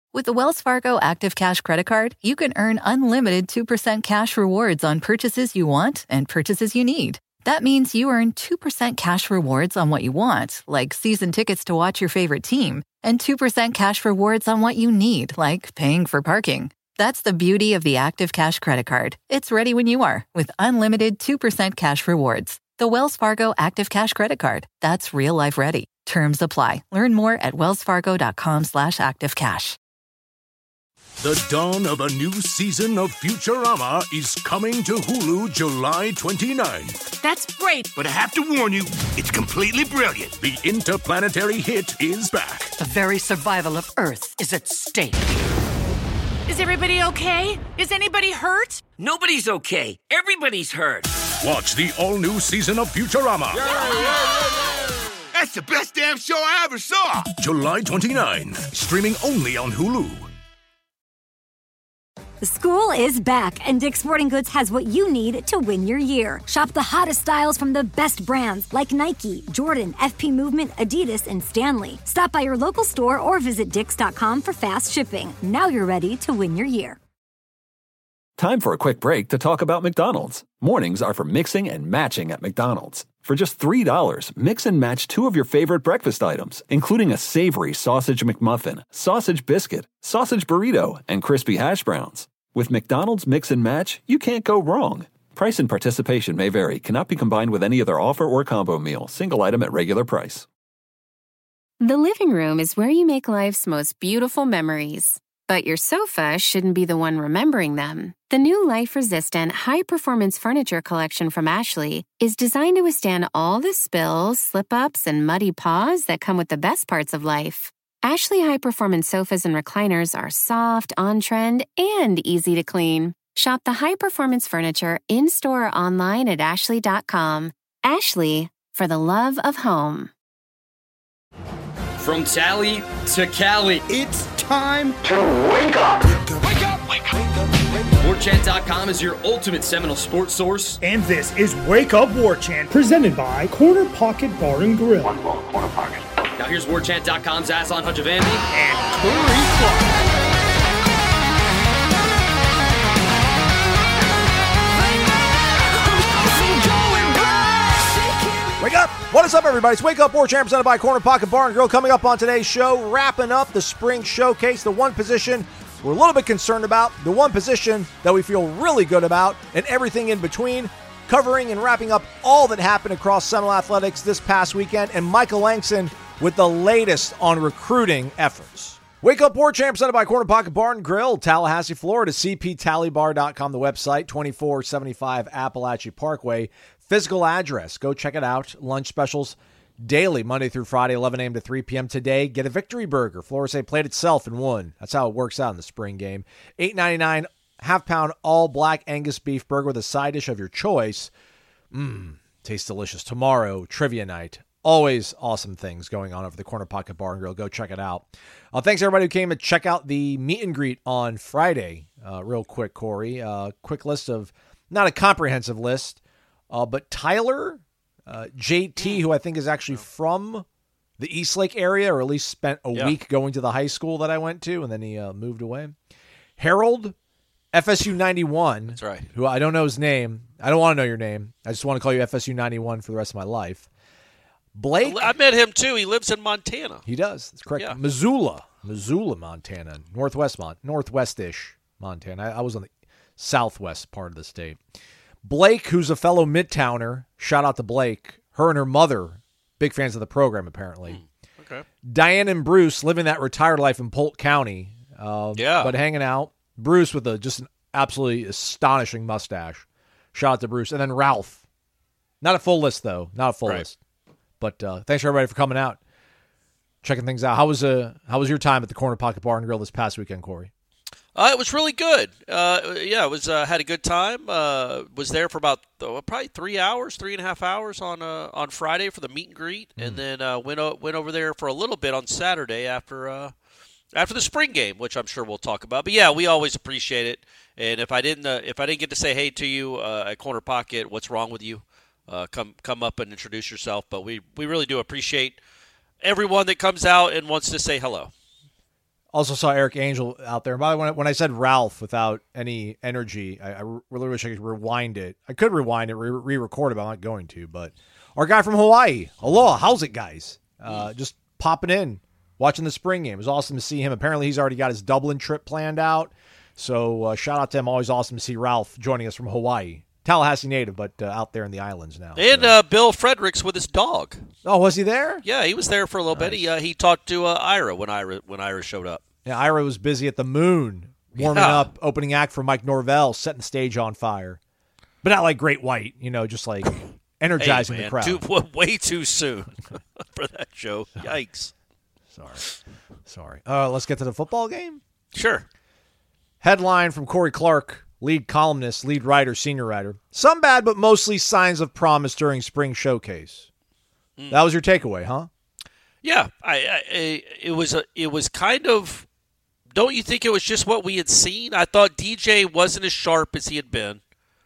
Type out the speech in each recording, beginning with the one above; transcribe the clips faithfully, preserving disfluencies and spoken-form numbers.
With the Wells Fargo Active Cash Credit Card, you can earn unlimited two percent cash rewards on purchases you want and purchases you need. That means you earn two percent cash rewards on what you want, like season tickets to watch your favorite team, and two percent cash rewards on what you need, like paying for parking. That's the beauty of the Active Cash Credit Card. It's ready when you are, with unlimited two percent cash rewards. The Wells Fargo Active Cash Credit Card. That's real life ready. Terms apply. Learn more at wellsfargo.com slash activecash. The dawn of a new season of Futurama is coming to Hulu July twenty-ninth. That's great, but I have to warn you, it's completely brilliant. The interplanetary hit is back. The very survival of Earth is at stake. Is everybody okay? Is anybody hurt? Nobody's okay. Everybody's hurt. Watch the all-new season of Futurama. Yeah, yeah, yeah, yeah. That's the best damn show I ever saw. July twenty-ninth, streaming only on Hulu. The school is back, and Dick's Sporting Goods has what you need to win your year. Shop the hottest styles from the best brands like Nike, Jordan, F P Movement, Adidas, and Stanley. Stop by your local store or visit dicks dot com for fast shipping. Now you're ready to win your year. Time for a quick break to talk about McDonald's. Mornings are for mixing and matching at McDonald's. For just three dollars, mix and match two of your favorite breakfast items, including a savory sausage McMuffin, sausage biscuit, sausage burrito, and crispy hash browns. With McDonald's Mix and Match, you can't go wrong. Price and participation may vary. Cannot be combined with any other offer or combo meal. Single item at regular price. The living room is where you make life's most beautiful memories. But your sofa shouldn't be the one remembering them. The new life-resistant, high-performance furniture collection from Ashley is designed to withstand all the spills, slip-ups, and muddy paws that come with the best parts of life. Ashley high-performance sofas and recliners are soft, on-trend, and easy to clean. Shop the high-performance furniture in-store or online at ashley dot com. Ashley, for the love of home. From Tally to Cali, it's time to wake up! Wake up, wake up, wake up! War Chant dot com is your ultimate Seminole sports source. And this is Wake Up War Chant, presented by Corner Pocket Bar and Grill. One ball, Corner Pocket. Now here's War Chant dot com's Aslan Hajavandi and Corey Clark. Wake up! What is up, everybody? It's Wake Up War Chant presented by Corner Pocket Bar and Grill. Coming up on today's show, wrapping up the spring showcase, the one position we're a little bit concerned about, the one position that we feel really good about, and everything in between, covering and wrapping up all that happened across Seminole Athletics this past weekend, and Michael Langston with the latest on recruiting efforts. Wake Up War Chant presented by Corner Pocket Bar and Grill, Tallahassee, Florida, c p tally bar dot com, the website, twenty-four seventy-five Appalachia Parkway. Physical address. Go check it out. Lunch specials daily, Monday through Friday, eleven a.m. to three p.m. Today, get a victory burger. Florida State played itself and won. That's how it works out in the spring game. eight ninety-nine, half-pound all-black Angus beef burger with a side dish of your choice. Mmm, tastes delicious. Tomorrow, trivia night. Always awesome things going on over the Corner Pocket Bar and Grill. Go check it out. Uh, thanks, everybody who came to check out the meet and greet on Friday. Uh, real quick, Corey. Uh, quick list of, not a comprehensive list, Uh, but Tyler, uh, J T, who I think is actually from the Eastlake area, or at least spent a yeah. week going to the high school that I went to, and then he uh, moved away. Harold, F S U ninety-one. That's right. Who I don't know his name. I don't want to know your name. I just want to call you F S U ninety-one for the rest of my life. Blake. I met him, too. He lives in Montana. He does. That's correct. Yeah. Missoula. Missoula, Montana. Northwest, Mon- Northwest-ish Montana. I, I was on the southwest part of the state. Blake, who's a fellow Midtowner, shout out to Blake. Her and her mother, big fans of the program, apparently. Mm, okay. Diane and Bruce living that retired life in Polk County. Uh, yeah. But hanging out. Bruce with a just an absolutely astonishing mustache. Shout out to Bruce. And then Ralph. Not a full list, though. Not a full right. list. But uh, thanks, everybody, for coming out, checking things out. How was uh, how was your time at the Corner Pocket Bar and Grill this past weekend, Corey? Uh, it was really good. Uh, yeah, it was. Uh, had a good time. Uh, was there for about uh, probably three hours, three and a half hours on uh, on Friday for the meet and greet, mm. and then uh, went o- went over there for a little bit on Saturday after uh, after the spring game, which I'm sure we'll talk about. But yeah, we always appreciate it. And if I didn't uh, if I didn't get to say hey to you uh, at Corner Pocket, what's wrong with you? Uh, come come up and introduce yourself. But we, we really do appreciate everyone that comes out and wants to say hello. Also saw Eric Angel out there. And by the way, when I, when I said Ralph without any energy, I, I really wish I could rewind it. I could rewind it, re- re-record it, but I'm not going to. But our guy from Hawaii, aloha, how's it, guys? Uh, just popping in, watching the spring game. It was awesome to see him. Apparently, he's already got his Dublin trip planned out. So uh, shout out to him. Always awesome to see Ralph joining us from Hawaii. Tallahassee native, but uh, out there in the islands now. And so. uh, Bill Fredericks with his dog. Oh, was he there? Yeah, he was there for a little nice. bit. He uh, he talked to uh, Ira when Ira when Ira showed up. Yeah, Ira was busy at the Moon, warming yeah. up, opening act for Mike Norvell, setting the stage on fire. But not like Great White, you know, just like energizing hey, man, the crowd. Too, way too soon for that show. Yikes. Sorry. Sorry. Uh, let's get to the football game? Sure. Headline from Corey Clark, lead columnist, lead writer, senior writer. Some bad, but mostly signs of promise during spring showcase. Mm. That was your takeaway, huh? Yeah, I, I it was a, it was kind of. Don't you think it was just what we had seen? I thought D J wasn't as sharp as he had been,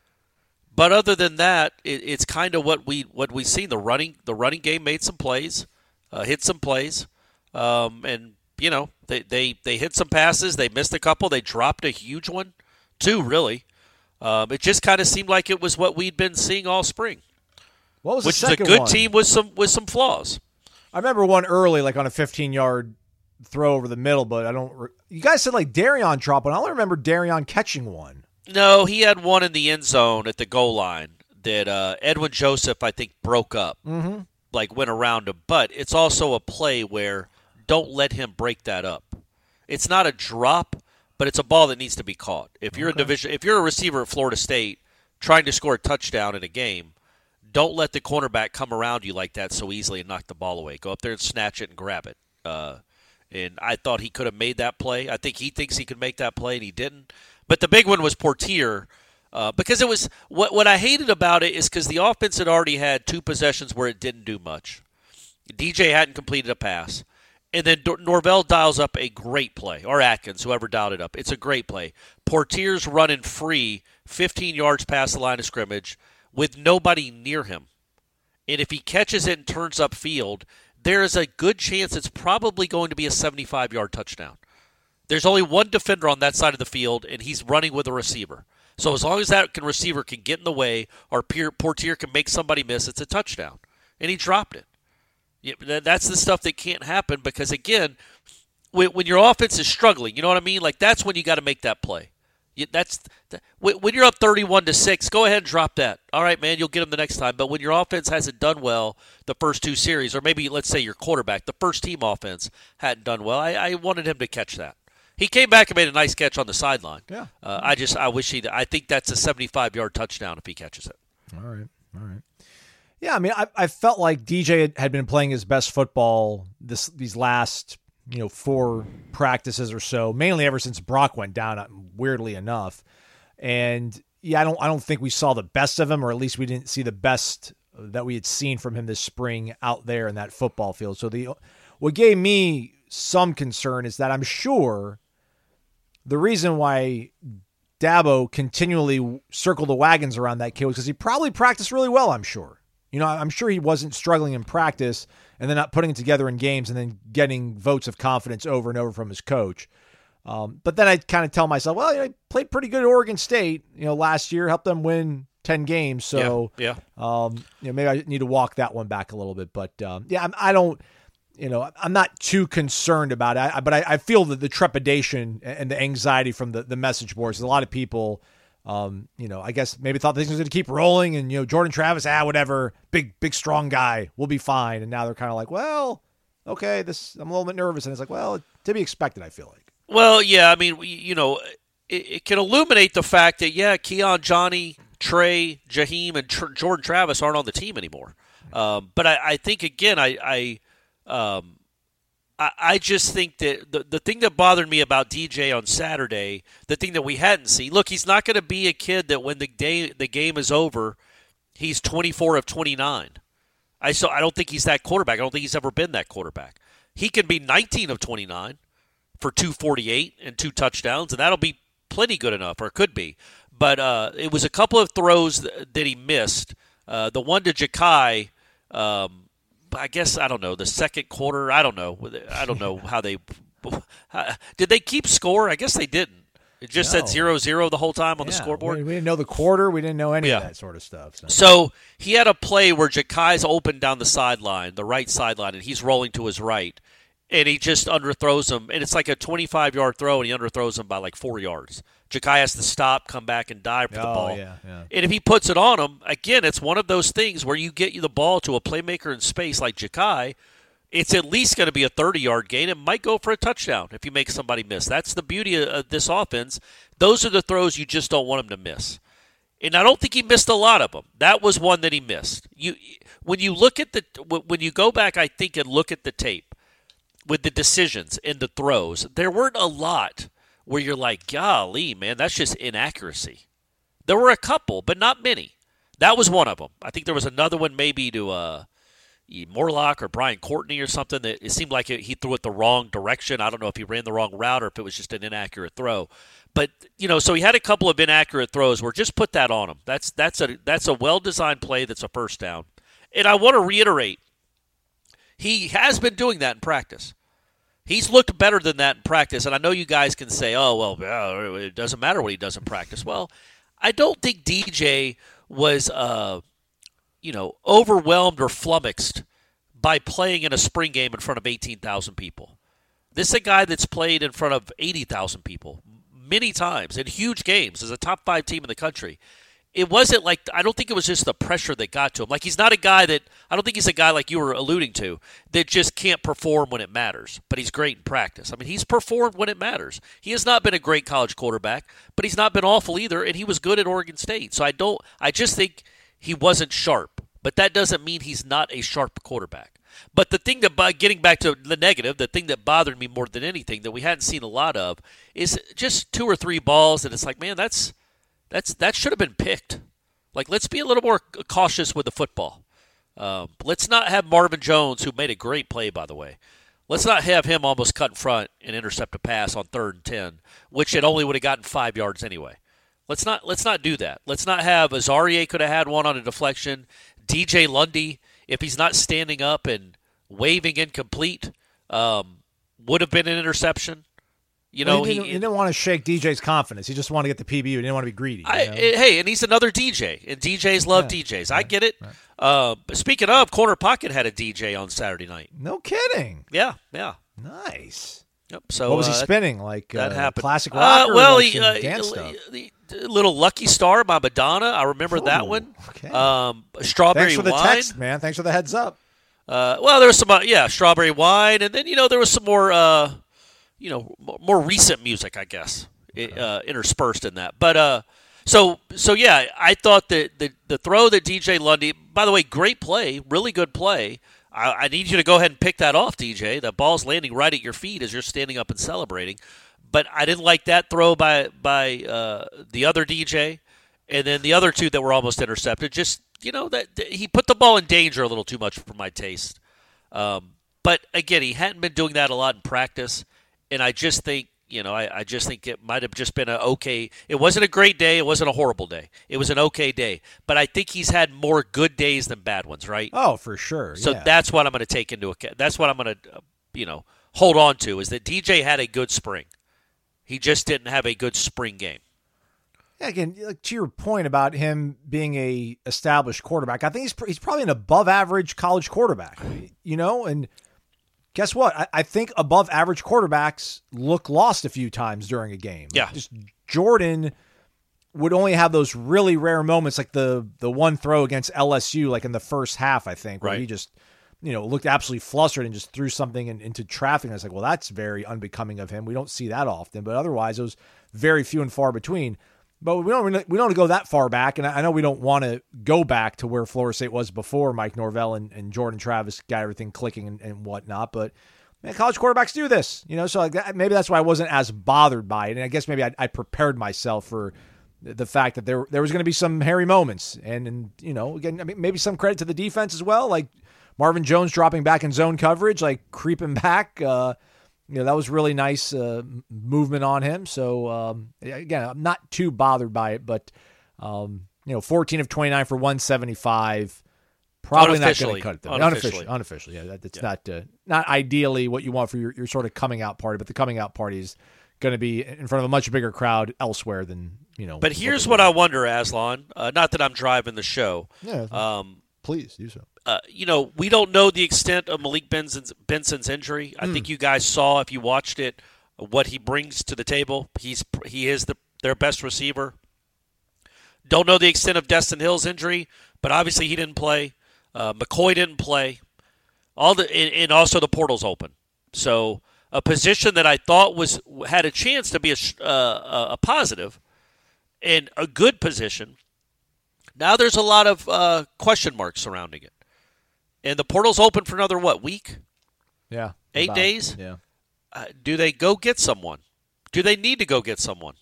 but other than that, it, it's kind of what we what we seen. The running the running game made some plays, uh, hit some plays, um, and you know they, they they hit some passes. They missed a couple. They dropped a huge one. Two, really. Um, it just kind of seemed like it was what we'd been seeing all spring. What was which the is a second good one? team with some with some flaws. I remember one early, like on a fifteen-yard throw over the middle, but I don't. Re- you guys said like Darion dropped one. I only remember Darion catching one. No, he had one in the end zone at the goal line that uh, Edwin Joseph, I think, broke up, mm-hmm. like went around him. But it's also a play where don't let him break that up. It's not a drop. But it's a ball that needs to be caught. If you're okay. a division, if you're a receiver at Florida State trying to score a touchdown in a game, don't let the cornerback come around you like that so easily and knock the ball away. Go up there and snatch it and grab it. Uh, and I thought he could have made that play. I think he thinks he could make that play, and he didn't. But the big one was Portier uh, because it was what what I hated about it is because the offense had already had two possessions where it didn't do much. D J hadn't completed a pass. And then Norvell dials up a great play, or Atkins, whoever dialed it up. It's a great play. Portier's running free fifteen yards past the line of scrimmage with nobody near him. And if he catches it and turns upfield, there is a good chance it's probably going to be a seventy-five-yard touchdown. There's only one defender on that side of the field, and he's running with a receiver. So as long as that can, receiver can get in the way or Portier can make somebody miss, it's a touchdown. And he dropped it. Yeah, that's the stuff that can't happen because, again, when your offense is struggling, you know what I mean? Like, that's when you got to make that play. That's when you're up thirty-one to six, go ahead and drop that. All right, man, you'll get them the next time. But when your offense hasn't done well the first two series, or maybe, let's say, your quarterback, the first team offense hadn't done well, I, I wanted him to catch that. He came back and made a nice catch on the sideline. Yeah. Uh, I just, I wish he, I think that's a seventy-five-yard touchdown if he catches it. All right, all right. Yeah, I mean, I, I felt like D J had, had been playing his best football this these last, you know, four practices or so, mainly ever since Brock went down, weirdly enough. And yeah, I don't I don't think we saw the best of him, or at least we didn't see the best that we had seen from him this spring out there in that football field. So the what gave me some concern is that I'm sure the reason why Dabo continually circled the wagons around that kid was because he probably practiced really well, I'm sure. You know, I'm sure he wasn't struggling in practice and then not putting it together in games and then getting votes of confidence over and over from his coach. Um, but then I kind of tell myself, well, you know, he played pretty good at Oregon State, you know, last year, helped them win ten games. So, yeah, yeah. Um, you know, maybe I need to walk that one back a little bit. But, um, yeah, I, I don't, you know, I'm not too concerned about it. I, but I, I feel that the trepidation and the anxiety from the, the message boards, a lot of people, Um, you know, I guess maybe thought things was going to keep rolling and, you know, Jordan Travis, ah, whatever, big, big, strong guy, we'll be fine. And now they're kind of like, well, okay, this, I'm a little bit nervous. And it's like, well, to be expected, I feel like. Well, yeah, I mean, you know, it, it can illuminate the fact that, yeah, Keon, Johnny, Trey, Jaheim, and Tr- Jordan Travis aren't on the team anymore. Um, but I, I think, again, I, I, um, I just think that the, the thing that bothered me about D J on Saturday, the thing that we hadn't seen, look, he's not going to be a kid that when the day the game is over, he's twenty-four of twenty-nine. I so I don't think he's that quarterback. I don't think he's ever been that quarterback. He can be nineteen of twenty-nine for two forty-eight and two touchdowns, and that'll be plenty good enough, or it could be. But uh, it was a couple of throws that, that he missed. Uh, the one to Ja'Kai, um, I guess, I don't know, the second quarter, I don't know. I don't know how they Did they keep score? I guess they didn't. It just no. said zero zero the whole time on yeah, the scoreboard. We, we didn't know the quarter. We didn't know any yeah. of that sort of stuff. So. so he had a play where Jakai's open down the sideline, the right sideline, and he's rolling to his right. And he just underthrows him. And it's like a twenty-five-yard throw, and he underthrows him by like four yards. Jakai has to stop, come back, and dive for the oh, ball. Yeah, yeah. And if he puts it on him, again, it's one of those things where you get the ball to a playmaker in space like Jakai, it's at least going to be a thirty-yard gain. It might go for a touchdown if you make somebody miss. That's the beauty of this offense. Those are the throws you just don't want him to miss. And I don't think he missed a lot of them. That was one that he missed. You, when you look at the, when you go back, I think, and look at the tape with the decisions and the throws, there weren't a lot where you're like, golly, man, that's just inaccuracy. There were a couple, but not many. That was one of them. I think there was another one maybe to uh, Morlock or Brian Courtney or something that it seemed like it, he threw it the wrong direction. I don't know if he ran the wrong route or if it was just an inaccurate throw. But, you know, so he had a couple of inaccurate throws where just put that on him. That's that's a that's a well-designed play that's a first down. And I want to reiterate, he has been doing that in practice. He's looked better than that in practice. And I know you guys can say, oh, well, it doesn't matter what he does in practice. Well, I don't think D J was, uh, you know, overwhelmed or flummoxed by playing in a spring game in front of eighteen thousand people. This is a guy that's played in front of eighty thousand people many times in huge games as a top five team in the country. It wasn't like, I don't think it was just the pressure that got to him. Like, he's not a guy that, I don't think he's a guy like you were alluding to, that just can't perform when it matters, but he's great in practice. I mean, he's performed when it matters. He has not been a great college quarterback, but he's not been awful either, and he was good at Oregon State. So I don't, I just think he wasn't sharp, but that doesn't mean he's not a sharp quarterback. But the thing that, by getting back to the negative, the thing that bothered me more than anything that we hadn't seen a lot of is just two or three balls that it's like, man, that's that's that should have been picked. Like, let's be a little more cautious with the football. Um, let's not have Marvin Jones, who made a great play, by the way. Let's not have him almost cut in front and intercept a pass on third and ten, which it only would have gotten five yards anyway. Let's not let's not do that. Let's not have Azarie could have had one on a deflection. D J Lundy, if he's not standing up and waving incomplete, um, would have been an interception. You know, well, he, didn't, he, he didn't want to shake D J's confidence. He just wanted to get the P B U. He didn't want to be greedy. I, you know? Hey, and he's another D J, and D Js love yeah, D Js. Right, I get it. Right. Uh, but speaking of, Corner Pocket had a D J on Saturday night. No kidding. Yeah, yeah. Nice. Yep. So what was he uh, spinning? Like that uh, happened. Classic rock? Uh, well, like he, uh, dance he, stuff? The, the little Lucky Star by Madonna. I remember Ooh, that one. Okay. Um, strawberry Thanks for the wine. text, man. Thanks for the heads up. Uh, well, there was some, uh, yeah, strawberry wine, and then you know there was some more, uh, you know, more recent music, I guess, okay. uh, interspersed in that. But uh, so so yeah, I thought that the the throw that D J Lundy, by the way, great play, really good play. I, I need you to go ahead and pick that off, D J. The ball's landing right at your feet as you're standing up and celebrating. But I didn't like that throw by by uh, the other D J, and then the other two that were almost intercepted. Just you know that, that he put the ball in danger a little too much for my taste. Um, but again, he hadn't been doing that a lot in practice, and I just think you know I, I just think it might have just been an okay. It wasn't a great day. It wasn't a horrible day. It was an okay day. But I think he's had more good days than bad ones, right? Oh, for sure. So yeah. that's what I'm going to take into account. That's what I'm going to uh, you know hold on to is that D J had a good spring. He just didn't have a good spring game. Again, to your point about him being a established quarterback, I think he's he's probably an above average college quarterback, you know, and guess what? I, I think above average quarterbacks look lost a few times during a game. Yeah. Just Jordan would only have those really rare moments, like the, the one throw against L S U, like in the first half, I think, where right. he just, you know, looked absolutely flustered and just threw something in, into traffic. And I was like, well, that's very unbecoming of him. We don't see that often, but otherwise it was very few and far between. But we don't we don't go that far back, and I know we don't want to go back to where Florida State was before Mike Norvell and, and Jordan Travis got everything clicking and, and whatnot. But man, college quarterbacks do this, you know. So like that, maybe that's why I wasn't as bothered by it, and I guess maybe I, I prepared myself for the fact that there there was going to be some hairy moments, and and you know, again, I mean, maybe some credit to the defense as well, like Marvin Jones dropping back in zone coverage, like creeping back. Uh, You know, that was really nice uh, movement on him. So, um, again, I'm not too bothered by it. But, um, you know, fourteen of twenty-nine for one seventy-five. Probably not going Unofficially. to cut it, though. Unofficially. Unofficially. Unofficially, yeah. That, it's Yeah. not uh, not ideally what you want for your, your sort of coming out party, but the coming out party is going to be in front of a much bigger crowd elsewhere than, you know. But here's what I wonder, Aslan. Uh, not that I'm driving the show. Yeah. Um, please do so. Uh, you know, we don't know the extent of Malik Benson's, Benson's injury. I Mm. think you guys saw, if you watched it, what he brings to the table. He's he is the their best receiver. Don't know the extent of Destin Hill's injury, but obviously he didn't play. Uh, McCoy didn't play. All the and, and also the portal's open. So a position that I thought was had a chance to be a, uh, a positive and a good position. Now there's a lot of uh, question marks surrounding it. And the portal's open for another, what, week? Yeah. Eight about, days? Yeah. Uh, do they go get someone? Do they need to go get someone?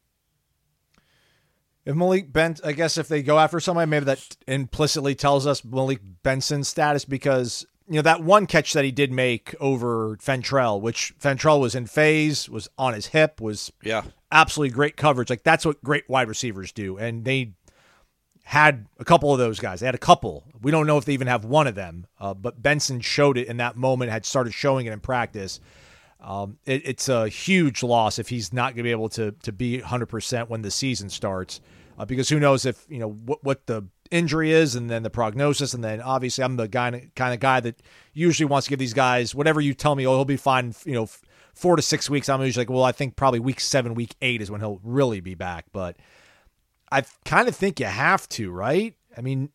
If Malik Benson, I guess if they go after somebody, maybe that implicitly tells us Malik Benson's status because, you know, that one catch that he did make over Fentrell, which Fentrell was in phase, was on his hip, was yeah, absolutely great coverage. Like, that's what great wide receivers do. And they had a couple of those guys. They had a couple. We don't know if they even have one of them, uh, but Benson showed it in that moment, had started showing it in practice. Um, it, it's a huge loss if he's not going to be able to to be one hundred percent when the season starts, uh, because who knows if, you know, what, what the injury is and then the prognosis. And then obviously I'm the guy, kind of guy that usually wants to give these guys whatever you tell me, oh, he'll be fine, you know, four to six weeks. I'm usually like, well, I think probably week seven, week eight is when he'll really be back. But I kind of think you have to, right? I mean,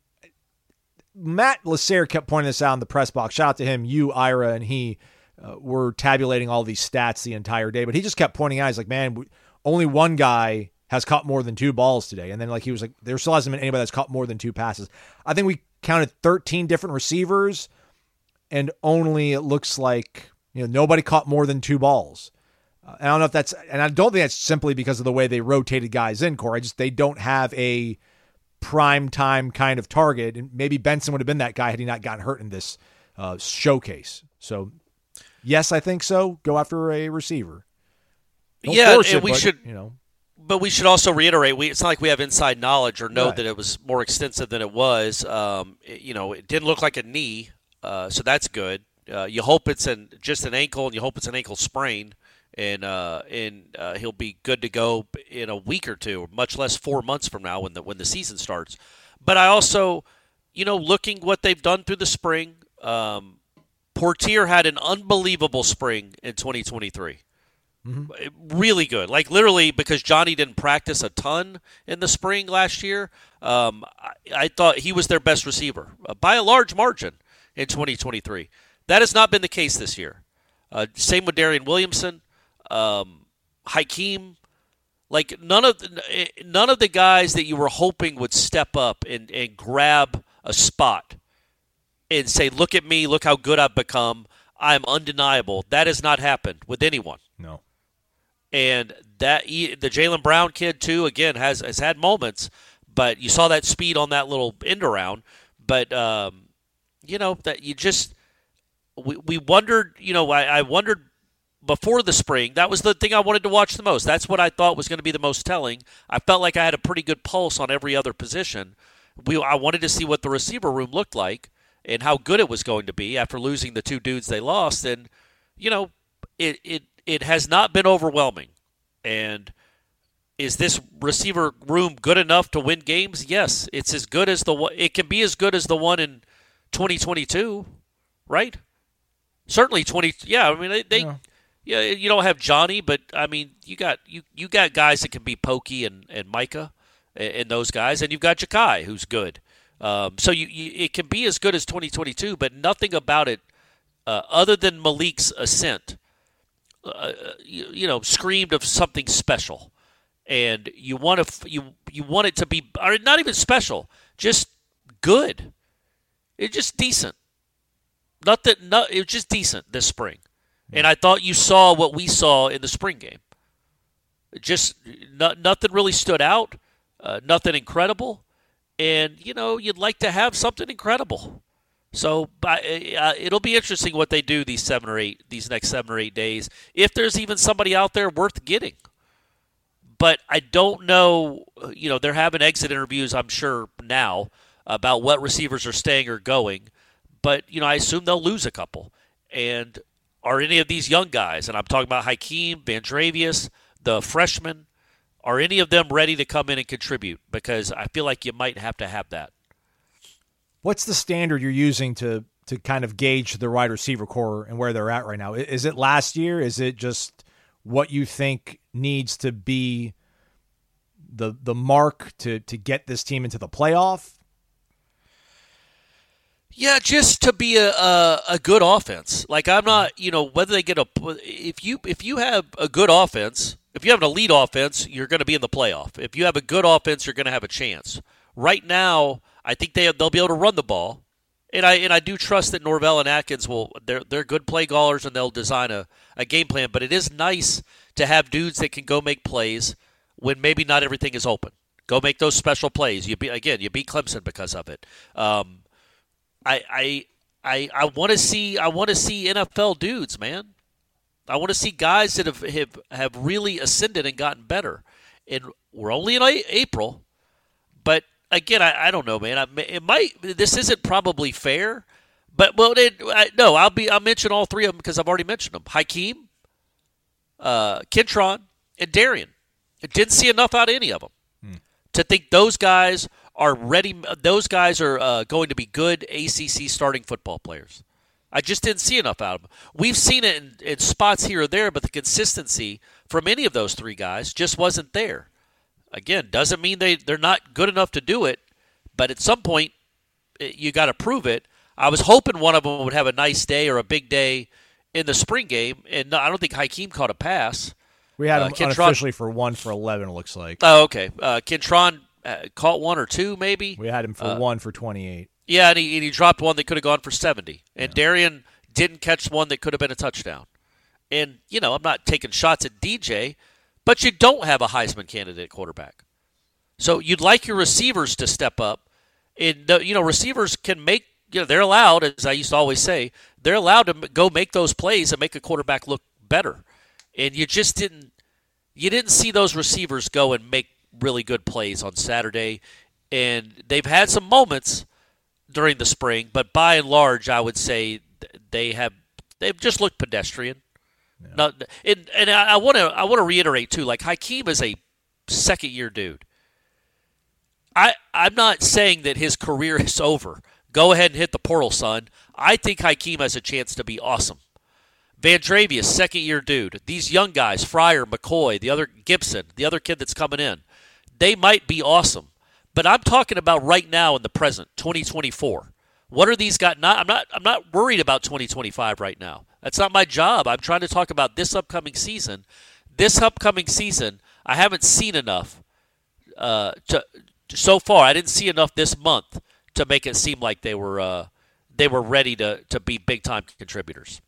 Matt Lasser kept pointing this out in the press box. Shout out to him, you, Ira, and he uh, were tabulating all these stats the entire day. But he just kept pointing out, he's like, man, only one guy has caught more than two balls today. And then like he was like, there still hasn't been anybody that's caught more than two passes. I think we counted thirteen different receivers, and only it looks like, you know, nobody caught more than two balls. Uh, I don't know if that's, and I don't think that's simply because of the way they rotated guys in, Corey. I just, they don't have a prime time kind of target. And maybe Benson would have been that guy had he not gotten hurt in this uh, showcase. So yes, I think so. Go after a receiver. Don't yeah, force and it, we but, should, you know, but we should also reiterate, we, it's not like we have inside knowledge or know Right. that it was more extensive than it was. Um, it- you know, it didn't look like a knee, uh, so that's good. Uh, you hope it's an, just an ankle, and you hope it's an ankle sprain, and uh, and uh, he'll be good to go in a week or two, much less four months from now when the when the season starts. But I also, you know, looking what they've done through the spring, um, Portier had an unbelievable spring in twenty twenty-three. Mm-hmm. Really good. Like literally, because Johnny didn't practice a ton in the spring last year, um, I, I thought he was their best receiver uh, by a large margin in twenty twenty-three. That has not been the case this year. Uh, same with Darian Williamson, um, Hakeem. Like none of the, none of the guys that you were hoping would step up and, and grab a spot and say, "Look at me! Look how good I've become! I'm undeniable." That has not happened with anyone. No. And that the Jaylen Brown kid too, again, has has had moments, but you saw that speed on that little end around. But um, you know that you just we we wondered. You know, I, I wondered before the spring. That was the thing I wanted to watch the most. That's what I thought was going to be the most telling. I felt like I had a pretty good pulse on every other position. We I wanted to see what the receiver room looked like and how good it was going to be after losing the two dudes they lost. And you know, it it. It has not been overwhelming. And is this receiver room good enough to win games? Yes, it's as good as the one. It can be as good as the one in twenty twenty-two, right? Certainly twenty. Yeah, I mean they. they yeah. yeah, you don't have Johnny, but I mean you got you you got guys that can be Pokey and, and Micah and, and those guys, and you've got Ja'Kai who's good. Um, so you, you it can be as good as twenty twenty-two, but nothing about it uh, other than Malik's ascent. Uh, you, you know, screamed of something special, and you want to you you want it to be, or not even special, just good. It's just decent. Nothing. Not it was just decent this spring, and I thought you saw what we saw in the spring game. Just not, nothing really stood out, uh, nothing incredible, and you know you'd like to have something incredible. So uh, it'll be interesting what they do these seven or eight, these next seven or eight days, if there's even somebody out there worth getting. But I don't know. You know, they're having exit interviews, I'm sure now. about what receivers are staying or going. But, you know, I assume they'll lose a couple. And are any of these young guys, and I'm talking about Hakeem, Vandrevius, the freshmen, are any of them ready to come in and contribute? Because I feel like you might have to have that. What's the standard you're using to to kind of gauge the wide receiver core and where they're at right now? Is it last year? Is it just what you think needs to be the the mark to to get this team into the playoff? Yeah, just to be a, a a good offense. Like I'm not, you know, whether they get a if you if you have a good offense, if you have an elite offense, you're going to be in the playoff. If you have a good offense, you're going to have a chance. Right now, I think they they'll be able to run the ball, and I and I do trust that Norvell and Atkins will. They're they're good play callers and they'll design a, a game plan. But it is nice to have dudes that can go make plays when maybe not everything is open. Go make those special plays. You be again, you beat Clemson because of it. Um, I I I, I want to see I want to see N F L dudes, man. I want to see guys that have, have have really ascended and gotten better. And we're only in April, but again, I, I don't know, man. I, it might this isn't probably fair, but well, it, I, no, I'll be I'll mention all three of them because I've already mentioned them. Hakeem, uh, Kentron, and Darian. I didn't see enough out of any of them hmm. to think those guys are ready. Those guys are uh, going to be good A C C starting football players. I just didn't see enough out of them. We've seen it in, in spots here or there, but the consistency from any of those three guys just wasn't there. Again, doesn't mean they, they're not good enough to do it, but at some point, it, you got to prove it. I was hoping one of them would have a nice day or a big day in the spring game, and no, I don't think Hakeem caught a pass. We had him uh, Kentron, unofficially for one for eleven, it looks like. Oh, okay. Uh, Kentron uh, caught one or two, maybe. We had him for uh, one for twenty-eight. Yeah, and he, and he dropped one that could have gone for seventy. And yeah. Darian didn't catch one that could have been a touchdown. And, you know, I'm not taking shots at D J, but you don't have a Heisman candidate quarterback. So you'd like your receivers to step up. And, the, you know, receivers can make, you know, they're allowed, as I used to always say, they're allowed to go make those plays and make a quarterback look better. And you just didn't, you didn't see those receivers go and make really good plays on Saturday. And they've had some moments during the spring, but by and large, I would say they have they've just looked pedestrian. Yeah. Not, and and I want to I want to reiterate too, like Hakeem is a second year dude. I I'm not saying that his career is over. Go ahead and hit the portal, son. I think Hakeem has a chance to be awesome. Vandrevius, second year dude. These young guys, Fryer, McCoy, the other Gibson, the other kid that's coming in, they might be awesome. But I'm talking about right now in the present, twenty twenty-four. What are these guys? Not, I'm not. I'm not worried about twenty twenty-five right now. That's not my job. I'm trying to talk about this upcoming season. This upcoming season, I haven't seen enough. Uh, to so far, I didn't see enough this month to make it seem like they were uh, they were ready to to be big time contributors.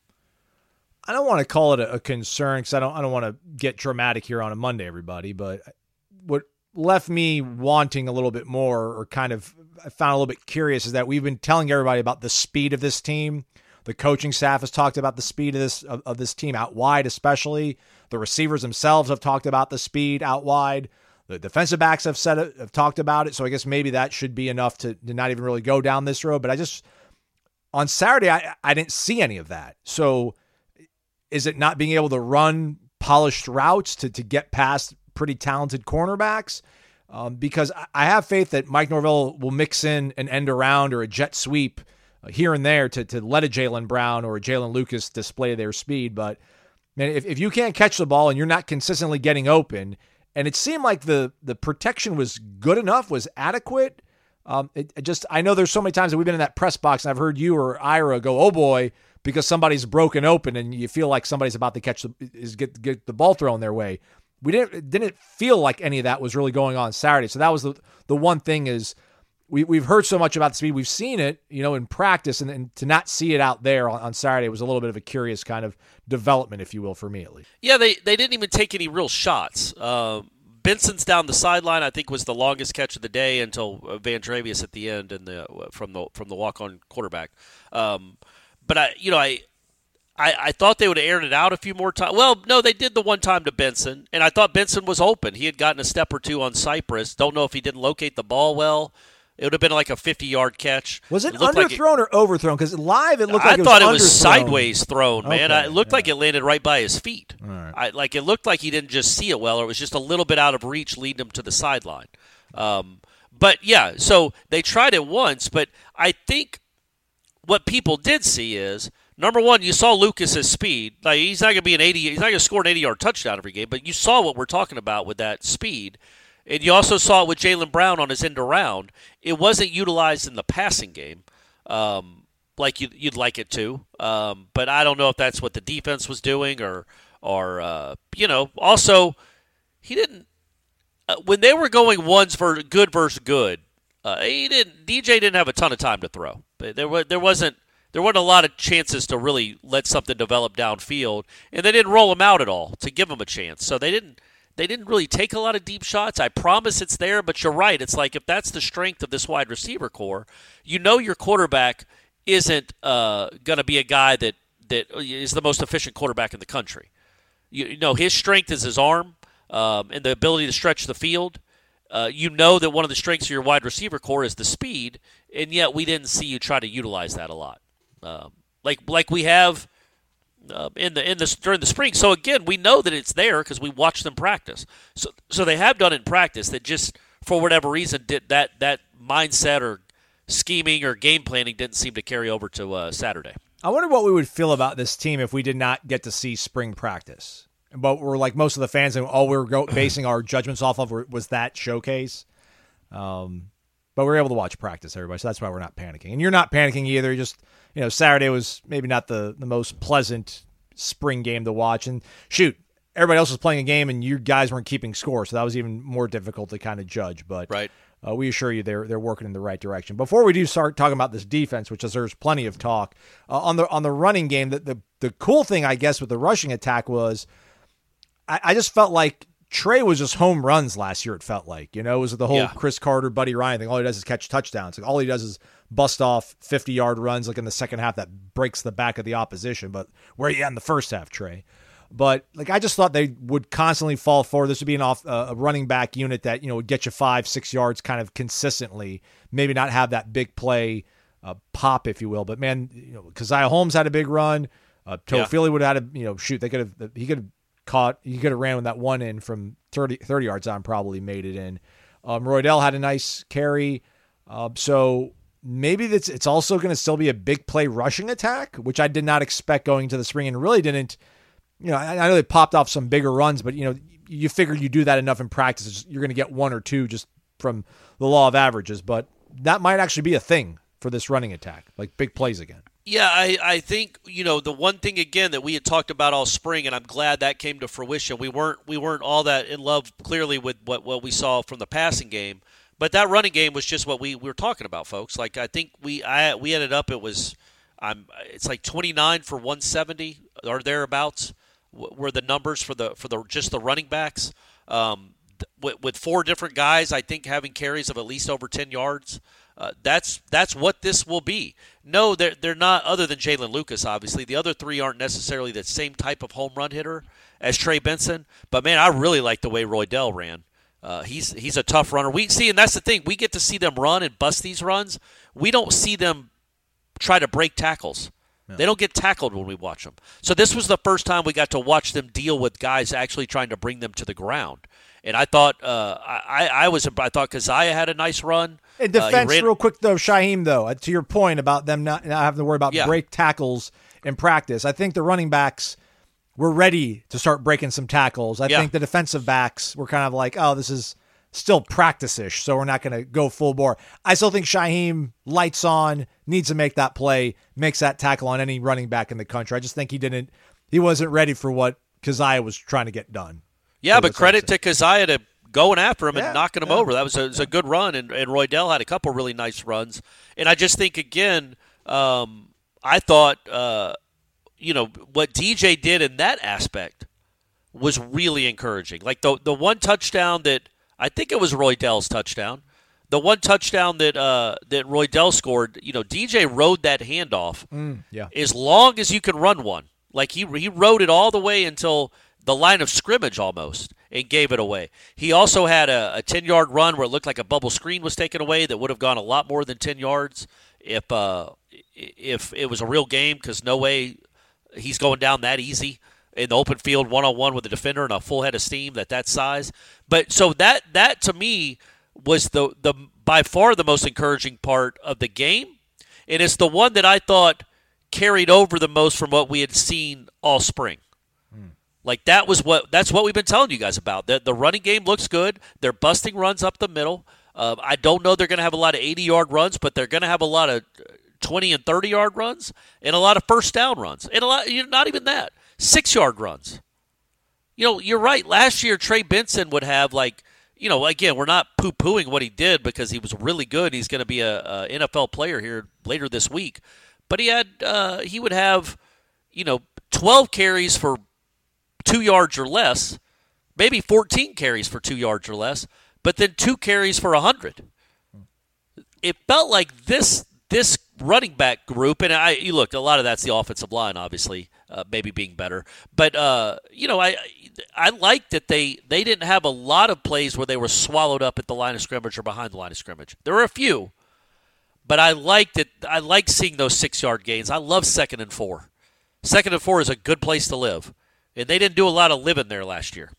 I don't want to call it a, a concern because I don't. I don't want to get dramatic here on a Monday, everybody. But what left me wanting a little bit more, or kind of I found a little bit curious, is that we've been telling everybody about the speed of this team. The coaching staff has talked about the speed of this of, of this team out wide, especially. The receivers themselves have talked about the speed out wide. The defensive backs have said it, have talked about it. So I guess maybe that should be enough to, to not even really go down this road. But I just on Saturday I, I didn't see any of that. So is it not being able to run polished routes to to get past pretty talented cornerbacks? Um, because I have faith that Mike Norvell will mix in an end around or a jet sweep here and there to, to let a Jaylen Brown or a Jalen Lucas display their speed. But man, if, if you can't catch the ball and you're not consistently getting open, and it seemed like the the protection was good enough, was adequate. Um, it, it just I know there's so many times that we've been in that press box and I've heard you or Ira go, oh boy, because somebody's broken open and you feel like somebody's about to catch the is get get the ball thrown their way. We didn't it didn't feel like any of that was really going on Saturday. So that was the the one thing is we we've heard so much about the speed, we've seen it, you know, in practice, and, and to not see it out there on, on Saturday was a little bit of a curious kind of development, if you will, for me at least. Yeah, they they didn't even take any real shots. Uh, Benson's down the sideline, I think, was the longest catch of the day until Vandrevius at the end and the from the from the walk-on quarterback. Um, but I, you know, I. I, I thought they would have aired it out a few more times. Well, no, they did the one time to Benson, and I thought Benson was open. He had gotten a step or two on Cypress. Don't know if he didn't locate the ball well. It would have been like a fifty-yard catch. Was it, it underthrown like it, or overthrown? Because live it looked like I it was thought it underthrown. was sideways thrown, man. Okay, I, it looked yeah. like it landed right by his feet. All right. I, like it looked like he didn't just see it well, or it was just a little bit out of reach, leading him to the sideline. Um, but yeah, so they tried it once, but I think what people did see is number one, you saw Lucas's speed. Like he's not going to be an eighty. He's not going to score an eighty-yard touchdown every game, but you saw what we're talking about with that speed. And you also saw it with Jaylen Brown on his end around. It wasn't utilized in the passing game um, like you'd, you'd like it to. Um, but I don't know if that's what the defense was doing or, or uh, you know, also he didn't uh, – when they were going ones for good versus good, uh, he didn't – D J didn't have a ton of time to throw. There, was, there wasn't – There weren't a lot of chances to really let something develop downfield, and they didn't roll him out at all to give him a chance. So they didn't they didn't really take a lot of deep shots. I promise it's there, but you're right. It's like if that's the strength of this wide receiver core, you know your quarterback isn't uh, going to be a guy that, that is the most efficient quarterback in the country. You, you know, his strength is his arm um, and the ability to stretch the field. Uh, you know that one of the strengths of your wide receiver core is the speed, and yet we didn't see you try to utilize that a lot. Um, like like we have uh, in the in the during the spring. So again, we know that it's there because we watch them practice. So so they have done it in practice. That just for whatever reason did that that mindset or scheming or game planning didn't seem to carry over to uh, Saturday. I wonder what we would feel about this team if we did not get to see spring practice. But we're like most of the fans, and all we were go- basing our judgments off of was that showcase. Um, but we were able to watch practice, everybody. So that's why we're not panicking. And you're not panicking either. Just You know, Saturday was maybe not the, the most pleasant spring game to watch. And shoot, everybody else was playing a game and you guys weren't keeping score, so that was even more difficult to kind of judge. But right. uh, we assure you they're they're working in the right direction. Before we do start talking about this defense, which is there's plenty of talk, uh, on the on the running game, the, the, the cool thing, I guess, with the rushing attack was I, I just felt like Trey was just home runs last year, it felt like. You know, it was the whole yeah. Chris Carter, Buddy Ryan thing. All he does is catch touchdowns. Like, all he does is bust off fifty-yard runs like in the second half that breaks the back of the opposition. But where are you at in the first half, Trey? But like I just thought they would constantly fall forward. This would be an off uh, a running back unit that, you know, would get you five, six yards kind of consistently. Maybe not have that big play uh, pop, if you will. But man, you know, Keziah Holmes had a big run. Uh, Toafili yeah. would have had a, you know, shoot. They could have he could have caught. He could have ran with that one in from thirty, thirty yards on. Probably made it in. Um, Roydell had a nice carry. Uh, so. Maybe that's, it's also going to still be a big play rushing attack, which I did not expect going into the spring and really didn't, you know, I, I know they popped off some bigger runs, but, you know, you figured you do that enough in practice, you're going to get one or two just from the law of averages, but that might actually be a thing for this running attack, like big plays again. Yeah, I, I think, you know, the one thing, again, that we had talked about all spring, and I'm glad that came to fruition, we weren't we weren't all that in love, clearly, with what, what we saw from the passing game. But that running game was just what we, we were talking about, folks. Like I think we I we ended up it was I'm it's like twenty-nine for one seventy or thereabouts were the numbers for the for the just the running backs. Um, with, with four different guys, I think having carries of at least over ten yards. Uh, that's that's what this will be. No, they're they're not. Other than Jalen Lucas, obviously, the other three aren't necessarily the same type of home run hitter as Trey Benson. But man, I really like the way Roydell ran. Uh, he's he's a tough runner. We see, and that's the thing. We get to see them run and bust these runs. We don't see them try to break tackles. Yeah. They don't get tackled when we watch them. So this was the first time we got to watch them deal with guys actually trying to bring them to the ground. And I thought, uh, I I was I thought Keziah had a nice run. In defense, uh, ran- real quick though, Shyheim though, to your point about them not, not having to worry about yeah. break tackles in practice, I think the running backs. We're ready to start breaking some tackles. I yeah. think the defensive backs were kind of like, oh, this is still practice-ish, so we're not going to go full bore. I still think Shyheim, lights on, needs to make that play, makes that tackle on any running back in the country. I just think he didn't, he wasn't ready for what Keziah was trying to get done. Yeah, but credit to Keziah to going after him yeah, and knocking him yeah. over. That was a, was a good run, and, and Roydell had a couple really nice runs. And I just think, again, um, I thought uh, – you know, what D J did in that aspect was really encouraging. Like the the one touchdown that I think it was Roydell's touchdown, the one touchdown that uh, that Roydell scored. You know, D J rode that handoff mm, yeah. as long as you can run one. Like he he rode it all the way until the line of scrimmage almost, and gave it away. He also had a ten-yard run where it looked like a bubble screen was taken away that would have gone a lot more than ten yards if uh, if it was a real game, because no way he's going down that easy in the open field one-on-one with a defender and a full head of steam at that size. But so that that to me was the the by far the most encouraging part of the game, and it's the one that I thought carried over the most from what we had seen all spring. Like that was what that's what we've been telling you guys about. The, the running game looks good. They're busting runs up the middle. Uh, I don't know they're going to have a lot of eighty-yard runs, but they're going to have a lot of twenty and thirty-yard runs and a lot of first down runs. And a lot, you know, not even that, six-yard runs. You know, you're right. Last year, Trey Benson would have like, you know, again, we're not poo-pooing what he did because he was really good. He's going to be a, a N F L player here later this week. But he had uh, he would have, you know, twelve carries for two yards or less, maybe fourteen carries for two yards or less, but then two carries for one hundred. It felt like this this running back group, and I you look, a lot of that's the offensive line, obviously, uh, maybe being better. But, uh, you know, I I like that they, they didn't have a lot of plays where they were swallowed up at the line of scrimmage or behind the line of scrimmage. There were a few, but I like that. I like seeing those six-yard gains. I love second and four. Second and four is a good place to live. And they didn't do a lot of living there last year.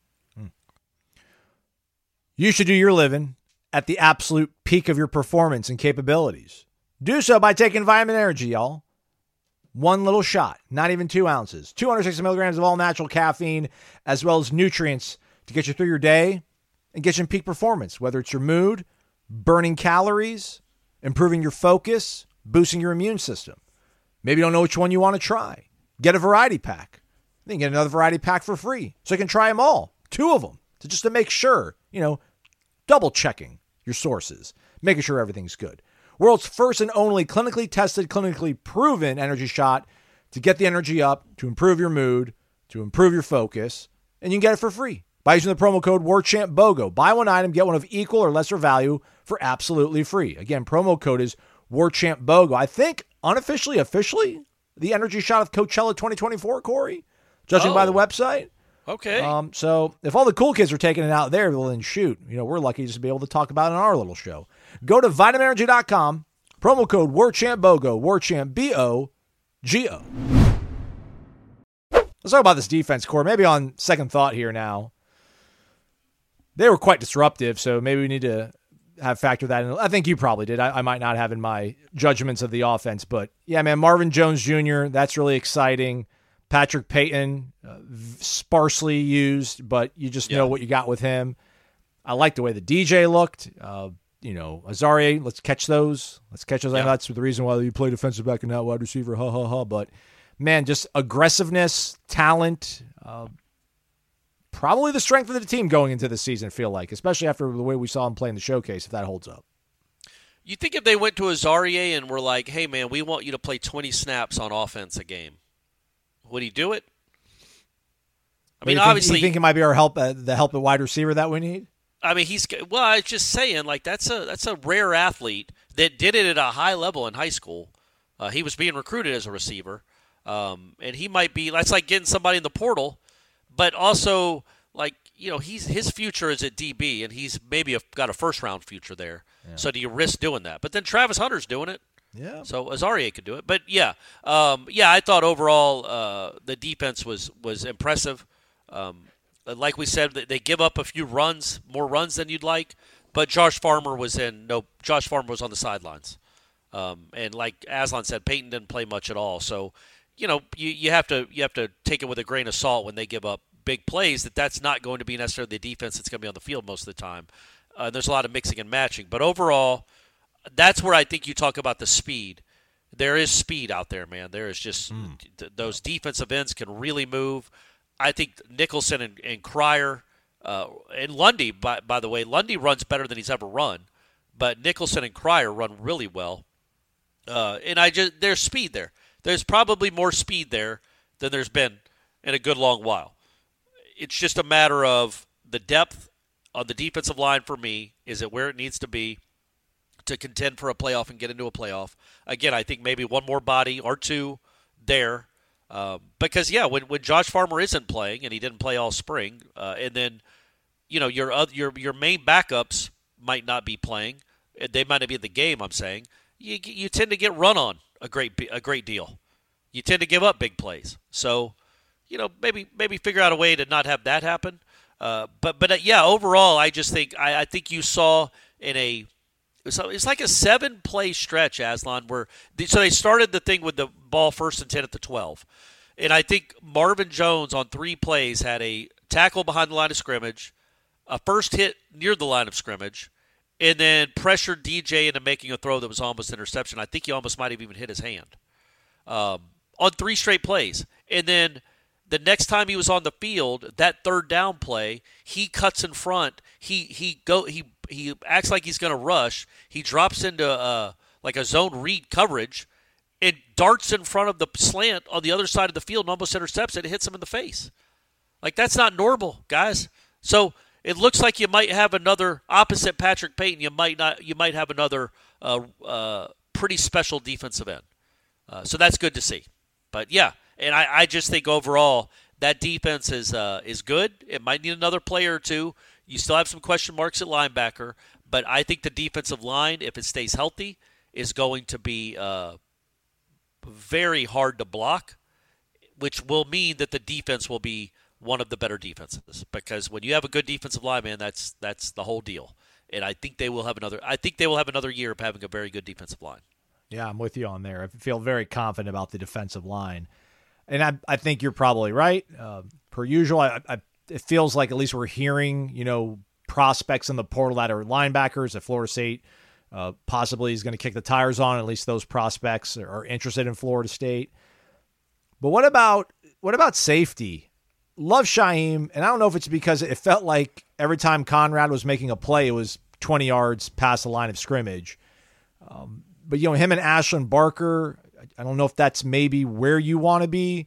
You should do your living at the absolute peak of your performance and capabilities. Do so by taking Vitamin Energy, y'all. One little shot, not even two ounces. two hundred sixty milligrams of all-natural caffeine, as well as nutrients to get you through your day and get you in peak performance, whether it's your mood, burning calories, improving your focus, boosting your immune system. Maybe you don't know which one you want to try. Get a variety pack. Then get another variety pack for free, so you can try them all, two of them, to just to make sure, you know, double checking your sources, making sure everything's good. World's first and only clinically tested, clinically proven energy shot to get the energy up, to improve your mood, to improve your focus, and you can get it for free by using the promo code WarChampBOGO. Buy one item, get one of equal or lesser value for absolutely free. Again, promo code is WarChampBOGO. I think unofficially, officially, the energy shot of Coachella twenty twenty-four, Corey. Judging oh, by the website. Okay. Um, so if all the cool kids are taking it out there, well, then shoot. You know, we're lucky just to be able to talk about it on our little show. Go to vitamin energy dot com. Promo code WarChampBOGO. WarChamp, B O G O. Let's talk about this defense, Core. Maybe on second thought here now. They were quite disruptive, so maybe we need to have factored that in. I think you probably did. I, I might not have in my judgments of the offense. But, yeah, man, Marvin Jones Junior, that's really exciting. Patrick Payton, uh, sparsely used, but you just yeah. know what you got with him. I like the way the D J looked. Uh, you know, Azaria, let's catch those. Let's catch those. Yeah. I know that's the reason why you play defensive back and not wide receiver. Ha, ha, ha. But, man, just aggressiveness, talent, uh, probably the strength of the team going into the season, I feel like, especially after the way we saw him play in the showcase, if that holds up. You think if they went to Azaria and were like, hey, man, we want you to play twenty snaps on offense a game, would he do it? I mean, you think, obviously, you think it might be our help, uh, the help at wide receiver that we need. I mean, he's well. I was just saying, like that's a that's a rare athlete that did it at a high level in high school. Uh, he was being recruited as a receiver, um, and he might be. That's like getting somebody in the portal, but also like you know, he's his future is at D B, and he's maybe a, got a first round future there. Yeah. So do you risk doing that? But then Travis Hunter's doing it. Yeah. So Azaria could do it, but yeah, um, yeah. I thought overall uh, the defense was was impressive. Um, like we said, they give up a few runs, more runs than you'd like. But Josh Farmer was in no. Josh Farmer was on the sidelines, um, and like Aslan said, Peyton didn't play much at all. So, you know, you, you have to you have to take it with a grain of salt when they give up big plays. That that's not going to be necessarily the defense that's going to be on the field most of the time. Uh, there's a lot of mixing and matching, but overall, that's where I think you talk about the speed. There is speed out there, man. There is just mm. th- those defensive ends can really move. I think Nicholson and, and Cryer uh, and Lundy, by, by the way, Lundy runs better than he's ever run, but Nicholson and Cryer run really well. Uh, and I just there's speed there. There's probably more speed there than there's been in a good long while. It's just a matter of the depth on the defensive line for me. Is it where it needs to be to contend for a playoff and get into a playoff? Again, I think maybe one more body or two there. Um, because, yeah, when, when Josh Farmer isn't playing, and he didn't play all spring, uh, and then, you know, your, other, your your main backups might not be playing. They might not be in the game, I'm saying. You, you tend to get run on a great a great deal. You tend to give up big plays. So, you know, maybe maybe figure out a way to not have that happen. Uh, but, but uh, yeah, overall, I just think I, I think you saw in a So it's like a seven-play stretch, Aslan, where – so they started the thing with the ball first and ten at the twelve. And I think Marvin Jones on three plays had a tackle behind the line of scrimmage, a first hit near the line of scrimmage, and then pressured D J into making a throw that was almost interception. I think he almost might have even hit his hand um, on three straight plays. And then the next time he was on the field, that third down play, he cuts in front. He he go he – He acts like he's going to rush. He drops into uh, like a zone read coverage and darts in front of the slant on the other side of the field and almost intercepts it and hits him in the face. Like, that's not normal, guys. So it looks like you might have another opposite Patrick Payton. You might not. You might have another uh, uh, pretty special defensive end. Uh, so that's good to see. But yeah, and I, I just think overall that defense is uh, is good. It might need another player or two. You still have some question marks at linebacker, but I think the defensive line, if it stays healthy, is going to be uh, very hard to block, which will mean that the defense will be one of the better defenses. Because when you have a good defensive line, man, that's that's the whole deal. And I think they will have another. I think they will have another year of having a very good defensive line. Yeah, I'm with you on there. I feel very confident about the defensive line, and I I think you're probably right. Uh, per usual, I. I It feels like at least we're hearing, you know, prospects in the portal that are linebackers at Florida State. Uh, possibly is going to kick the tires on. At least those prospects are interested in Florida State. But what about what about safety? Love Shyheim, and I don't know if it's because it felt like every time Conrad was making a play, it was twenty yards past the line of scrimmage. Um, but, you know, him and Ashlyn Barker, I don't know if that's maybe where you want to be.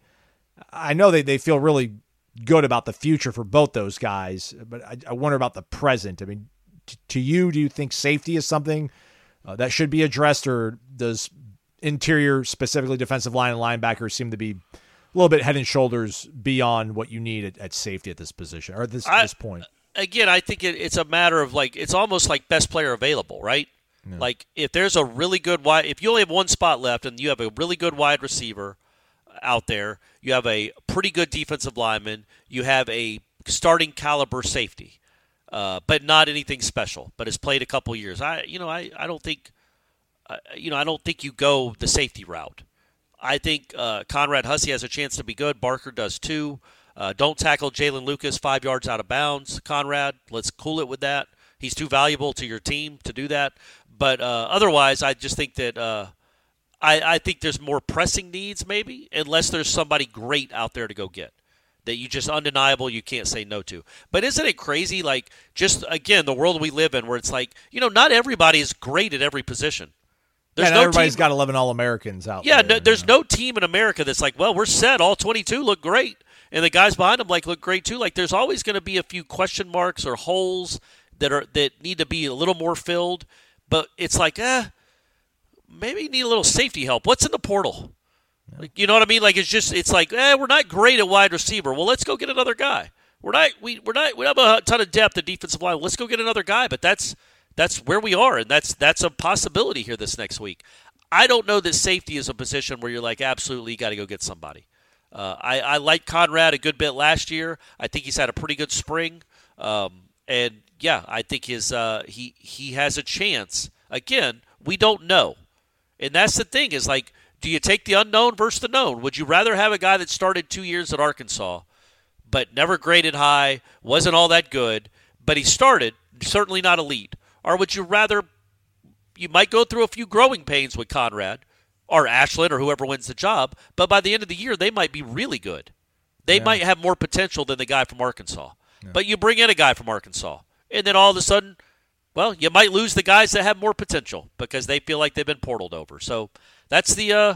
I know they, they feel really good about the future for both those guys, but I, I wonder about the present. I mean, t- to you, do you think safety is something uh, that should be addressed, or does interior, specifically defensive line and linebackers, seem to be a little bit head and shoulders beyond what you need at, at safety at this position or at this, I, this point? Again, I think it, it's a matter of like, it's almost like best player available, right? Yeah. Like if there's a really good wide, if you only have one spot left and you have a really good wide receiver out there, you have a pretty good defensive lineman, you have a starting caliber safety, uh, but not anything special, but has played a couple years. I, you know, I, I don't think, uh, you know, I don't think you go the safety route. I think uh, Conrad Hussey has a chance to be good. Barker does too. Uh, don't tackle Jalen Lucas five yards out of bounds, Conrad. Let's cool it with that. He's too valuable to your team to do that. But uh, otherwise, I just think that uh, I, I think there's more pressing needs maybe, unless there's somebody great out there to go get that you just undeniable you can't say no to. But isn't it crazy, like, just, again, the world we live in where it's like, you know, not everybody is great at every position. There's yeah, no everybody's team, got eleven All-Americans out yeah, there. Yeah, no, there's you know? no team in America that's like, well, we're set. All twenty-two look great. And the guys behind them, like, look great too. Like, there's always going to be a few question marks or holes that are that need to be a little more filled. But it's like, eh, maybe you need a little safety help. What's in the portal? Yeah. Like, you know what I mean? Like, it's just, it's like, eh, we're not great at wide receiver. Well, let's go get another guy. We're not, we, we're not, we have a ton of depth at defensive line. Let's go get another guy. But that's, that's where we are, and that's, that's a possibility here this next week. I don't know that safety is a position where you're like, absolutely, you got to go get somebody. Uh, I, I like Conrad a good bit last year. I think he's had a pretty good spring. Um, and, yeah, I think his uh, he he has a chance. Again, we don't know. And that's the thing is, like, do you take the unknown versus the known? Would you rather have a guy that started two years at Arkansas but never graded high, wasn't all that good, but he started, certainly not elite? Or would you rather you might go through a few growing pains with Conrad or Ashlyn or whoever wins the job, but by the end of the year, they might be really good. They yeah. might have more potential than the guy from Arkansas. Yeah. But you bring in a guy from Arkansas, and then all of a sudden, well, you might lose the guys that have more potential because they feel like they've been portaled over. So that's the uh,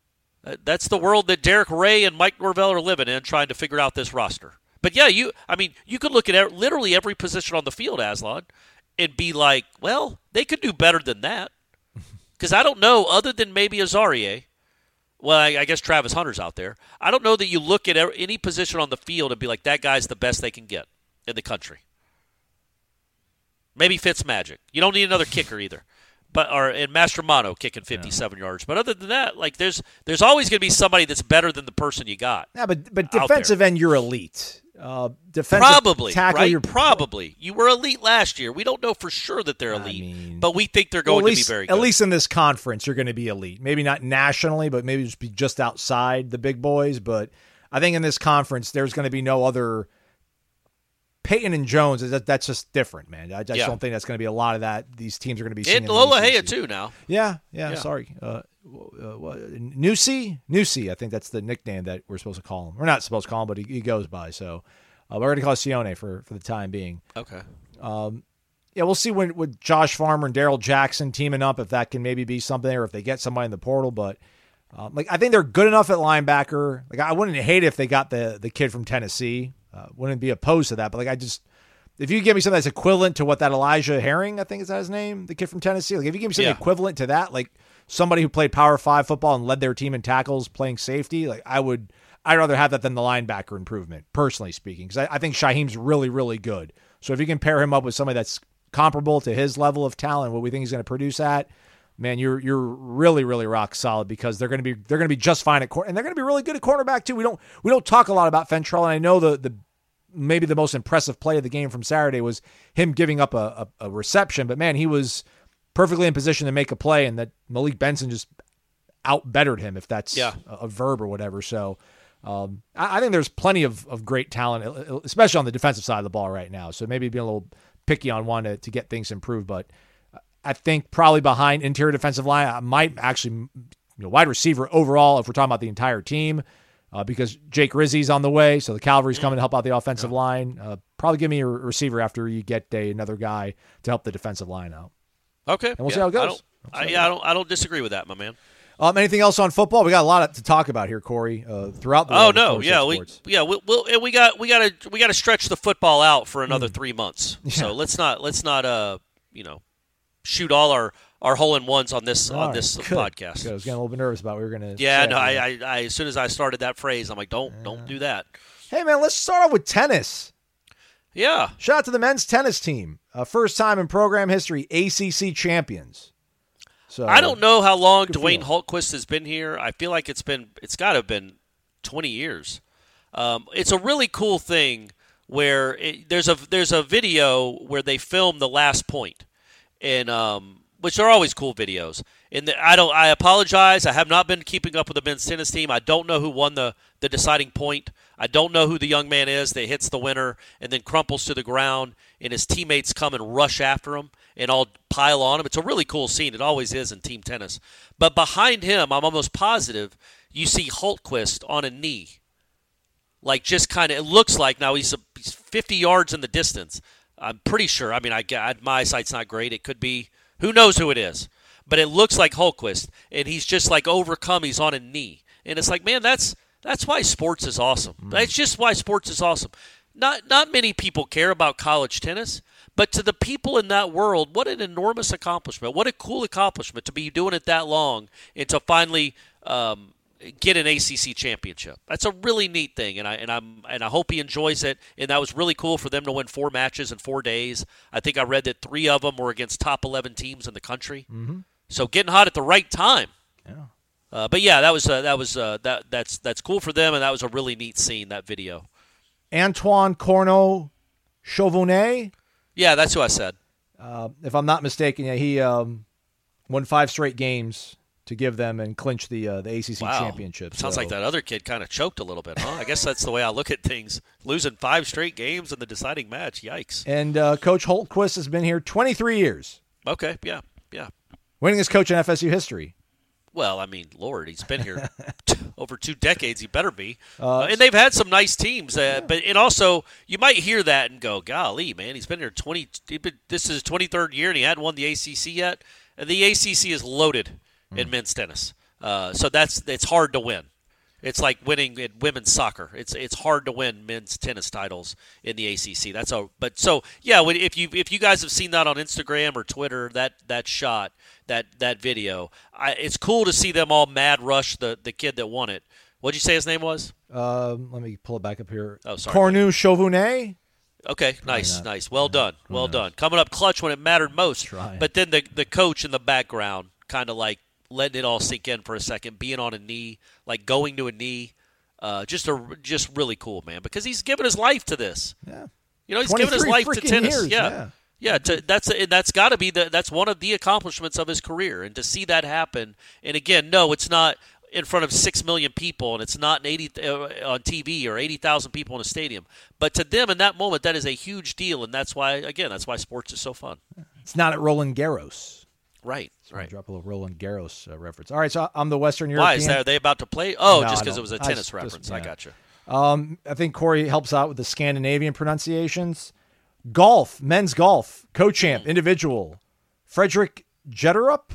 that's the world that Derek Ray and Mike Norvell are living in, trying to figure out this roster. But yeah, you I mean, you could look at literally every position on the field, Aslan, and be like, well, they could do better than that. Because I don't know, other than maybe Azarie, Well, I, I guess Travis Hunter's out there. I don't know that you look at any position on the field and be like, that guy's the best they can get in the country. Maybe Fitzmagic. You don't need another kicker either. But or and Mastromano kicking fifty-seven yeah. yards. But other than that, like there's there's always going to be somebody that's better than the person you got. Yeah, but but defensive end, you're elite. Uh, defensive probably tackle, right? You're probably you were elite last year. We don't know for sure that they're elite, I mean, but we think they're going well, least, to be very good. At least in this conference, you're going to be elite. Maybe not nationally, but maybe just be just outside the big boys. But I think in this conference, there's going to be no other. Peyton and Jones, that, that's just different, man. I just yeah. don't think that's going to be a lot of that. These teams are going to be seeing. And Lolohea, too, now. Yeah, yeah, yeah. sorry. Uh, uh, Newsy? Newsy, I think that's the nickname that we're supposed to call him. We're not supposed to call him, but he, he goes by. So uh, we're going to call Sione for, for the time being. Okay. Um, yeah, we'll see when with Josh Farmer and Daryl Jackson teaming up, if that can maybe be something, or if they get somebody in the portal. But um, like I think they're good enough at linebacker. Like I wouldn't hate it if they got the, the kid from Tennessee. Uh, wouldn't be opposed to that, but like I just, if you give me something that's equivalent to what that Elijah Herring, I think is that his name, the kid from Tennessee, like if you give me something yeah. equivalent to that, like somebody who played Power Five football and led their team in tackles, playing safety, like I would, I'd rather have that than the linebacker improvement, personally speaking, because I, I think Shaheem's really, really good. So if you can pair him up with somebody that's comparable to his level of talent, what we think he's going to produce at, man, you're you're really really rock solid because they're going to be they're going to be just fine at corner, and they're going to be really good at cornerback too. We don't we don't talk a lot about Fentrell, and I know the the maybe the most impressive play of the game from Saturday was him giving up a, a, a reception, but man, he was perfectly in position to make a play, and that Malik Benson just out bettered him, if that's yeah. a, a verb or whatever. So um, I, I think there's plenty of of great talent, especially on the defensive side of the ball right now. So maybe being a little picky on one to, to get things improved, but. I think probably behind interior defensive line, I might actually, you know, wide receiver overall, if we're talking about the entire team, uh, because Jake Rizzi's on the way, so the cavalry's coming to help out the offensive yeah. line. Uh, probably give me a receiver after you get a, another guy to help the defensive line out. Okay. And we'll yeah, see how it goes. I don't, I, yeah, I don't, I don't disagree with that, my man. Um, anything else on football? We got a lot to talk about here, Corey. Uh, throughout the oh no, yeah, we yeah we we'll, and we got we got to we got to stretch the football out for another mm. three months. Yeah. So let's not let's not uh you know. shoot all our, our hole-in-ones on this all on right, this good. podcast. Good. I was getting a little bit nervous about what we were going to Yeah, say no, I, I, I, as soon as I started that phrase, I'm like, don't yeah. don't do that. Hey, man, let's start off with tennis. Yeah. Shout out to the men's tennis team. Uh, first time in program history, A C C champions. So I don't know how long Dwayne Hultquist has been here. I feel like it's been it's got to have been twenty years. Um, it's a really cool thing where it, there's a there's a video where they filmed the last point. And um, which are always cool videos. And the, I don't. I apologize. I have not been keeping up with the men's tennis team. I don't know who won the, the deciding point. I don't know who the young man is that hits the winner and then crumples to the ground, and his teammates come and rush after him and all pile on him. It's a really cool scene. It always is in team tennis. But behind him, I'm almost positive you see Hultquist on a knee, like just kind of. It looks like now he's, a, he's fifty yards in the distance. I'm pretty sure. I mean, I, I, my eyesight's not great. It could be. Who knows who it is? But it looks like Hultquist, and he's just like overcome. He's on a knee, and it's like, man, that's that's why sports is awesome. Mm. That's just why sports is awesome. Not not many people care about college tennis, but to the people in that world, what an enormous accomplishment! What a cool accomplishment to be doing it that long and to finally. Um, get an A C C championship. That's a really neat thing, and I and I'm and I hope he enjoys it. And that was really cool for them to win four matches in four days. I think I read that three of them were against top eleven teams in the country. Mm-hmm. So getting hot at the right time. Yeah. Uh, but yeah, that was uh, that was uh, that that's that's cool for them, and that was a really neat scene. That video. Antoine Corno Chauvonet. Yeah, that's who I said. Uh, if I'm not mistaken, yeah, he um, won five straight games to give them and clinch the uh, the A C C wow. championship. Sounds so. like that other kid kind of choked a little bit, huh? I guess that's the way I look at things. Losing five straight games in the deciding match, yikes. And uh, Coach Hultquist has been here twenty-three years. Okay, yeah, yeah. Winningest coach in F S U history. Well, I mean, Lord, he's been here t- over two decades. He better be. Uh, uh, and they've had some nice teams. Uh, yeah. But and also, you might hear that and go, golly, man, he's been here twenty. Been, this is his twenty-third year, and he hadn't won the A C C yet. And the A C C is loaded mm. in men's tennis. Uh, so that's it's hard to win. It's like winning in women's soccer. It's it's hard to win men's tennis titles in the A C C. That's a but so yeah. When, if you if you guys have seen that on Instagram or Twitter, that that shot, that that video, I, it's cool to see them all mad rush the the kid that won it. What'd you say his name was? Um, let me pull it back up here. Oh, sorry. Cornu Chauvunet. Okay, nice, nice. Well done, well done. Coming up clutch when it mattered most. Try. But then the the coach in the background, kind of like letting it all sink in for a second, being on a knee, like going to a knee. Uh, just a just really cool, man, because he's given his life to this. Yeah, you know, he's given his life to tennis. Years, yeah, yeah. yeah. To, that's and that's got to be the that's one of the accomplishments of his career, and to see that happen. And again, no, it's not in front of six million people, and it's not in eighty uh, on T V or eighty thousand people in a stadium. But to them, in that moment, that is a huge deal, and that's why, again, that's why sports is so fun. It's not at Roland Garros. Right, so right. Drop a little Roland Garros uh, reference. All right, so I'm the Western European. Why is that? Are they about to play? Oh, no, just because it was a tennis just, reference. Just, yeah. I got you. Um, I think Corey helps out with the Scandinavian pronunciations. Golf, men's golf, co-champ, mm. individual, Frederick Jetterup.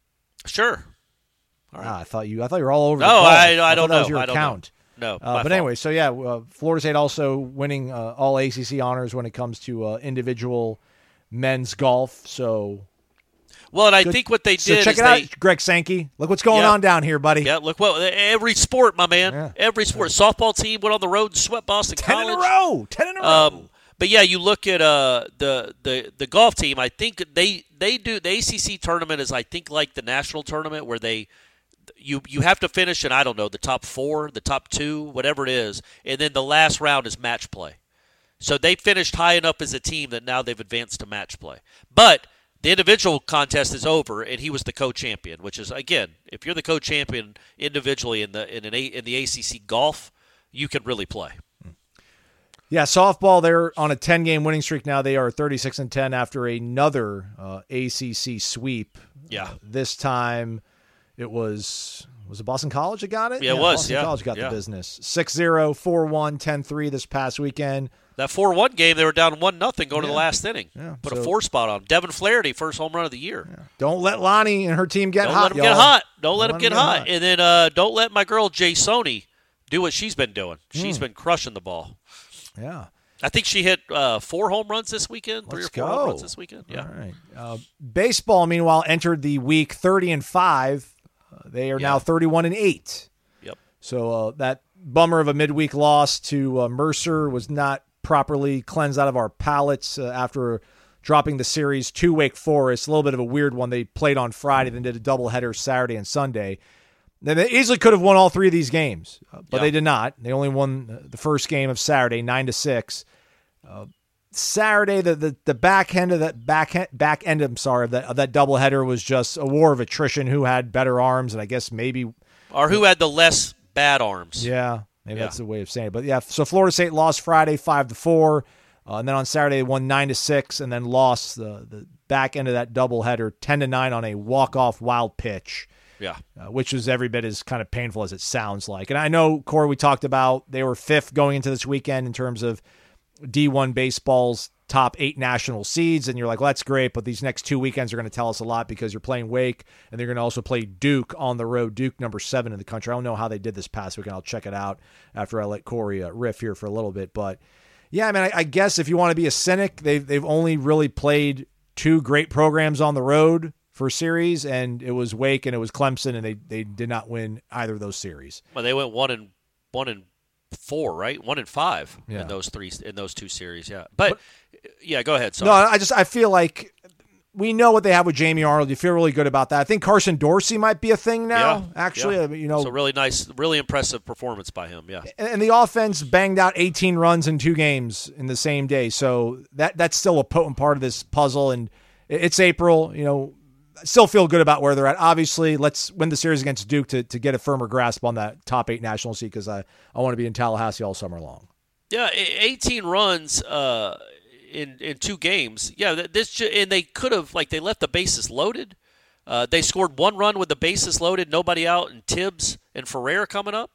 Sure. All right. Ah, I thought you. I thought you were all over. No, the golf. I, I, I don't that know. Was your I don't account. know. No, uh, but fault. anyway, so yeah, uh, Florida State also winning uh, all A C C honors when it comes to uh, individual men's golf. So. Well, and I Good. think what they did so check is it they, out, Greg Sankey. Look what's going yeah. on down here, buddy. Yeah, look well. Every sport, my man. Yeah. Every sport. Softball team went on the road and swept Boston Ten College. in a row. Ten in a row. Um, but yeah, you look at uh, the the the golf team. I think they they do the A C C tournament is I think like the national tournament where they you you have to finish in I don't know the top four, the top two, whatever it is, and then the last round is match play. So they finished high enough as a team that now they've advanced to match play, but. The individual contest is over, and he was the co-champion. Which is again, if you're the co-champion individually in the in an a, in the A C C golf, you can really play. Yeah, softball. They're on a ten-game winning streak now. They are thirty-six and ten after another uh, A C C sweep. Yeah, uh, this time it was was it Boston College that got it? Yeah, yeah it was. Boston yeah, College got yeah. the business. six zero, four one, ten three this past weekend. That four one game, they were down one nothing going yeah. to the last inning. Yeah. Put so, a four spot on. Devin Flaherty, first home run of the year. Yeah. Don't let Lonnie and her team get don't hot, let them y'all. get hot. Don't, don't let them let get, get hot. hot. And then uh, don't let my girl Jay Sony do what she's been doing. She's mm. been crushing the ball. Yeah. I think she hit uh, four home runs this weekend. Three Let's or four go. home runs this weekend. Yeah. All right. Uh, baseball, meanwhile, entered the week thirty and five. Uh, they are yeah. now thirty-one and eight. Yep. So uh, that bummer of a midweek loss to uh, Mercer was not properly cleansed out of our palates uh, after dropping the series to Wake Forest. A little bit of a weird one. They played on Friday, then did a doubleheader Saturday and Sunday. Then they easily could have won all three of these games, uh, but yeah. they did not. They only won the first game of Saturday, nine to six. Uh, Saturday, the, the the back end of that back end, back end. I'm sorry, of that of that doubleheader was just a war of attrition. Who had better arms, and I guess maybe or who had the less bad arms. Yeah. Maybe yeah. that's the way of saying it. But yeah, so Florida State lost Friday five to four, uh, and then on Saturday they won nine to six, and then lost the the back end of that doubleheader ten to nine on a walk off wild pitch. Yeah, uh, which is every bit as kind of painful as it sounds like. And I know, Corey, we talked about they were fifth going into this weekend in terms of D one baseball's top eight national seeds, and you're like, well, that's great, but these next two weekends are going to tell us a lot because you're playing Wake, and they're going to also play Duke on the road. Duke, number seven in the country. I don't know how they did this past weekend. I'll check it out after I let Corey uh, riff here for a little bit. But, yeah, I mean, I, I guess if you want to be a cynic, they've, they've only really played two great programs on the road for series, and it was Wake and it was Clemson, and they, they did not win either of those series. Well, they went one and one and four, right? One and five yeah. in those three in those two series. Yeah, but, but yeah, go ahead. Sorry. No, I just I feel like we know what they have with Jamie Arnold. You feel really good about that. I think Carson Dorsey might be a thing now. Yeah, actually, yeah. you know, so really nice, really impressive performance by him. Yeah, and the offense banged out eighteen runs in two games in the same day. So that that's still a potent part of this puzzle. And it's April. You know, I still feel good about where they're at. Obviously, let's win the series against Duke to to get a firmer grasp on that top eight national seed because I I want to be in Tallahassee all summer long. Yeah, eighteen runs. Uh, In, in two games, yeah. This and they could have like they left the bases loaded. Uh, they scored one run with the bases loaded, nobody out, and Tibbs and Ferrer coming up.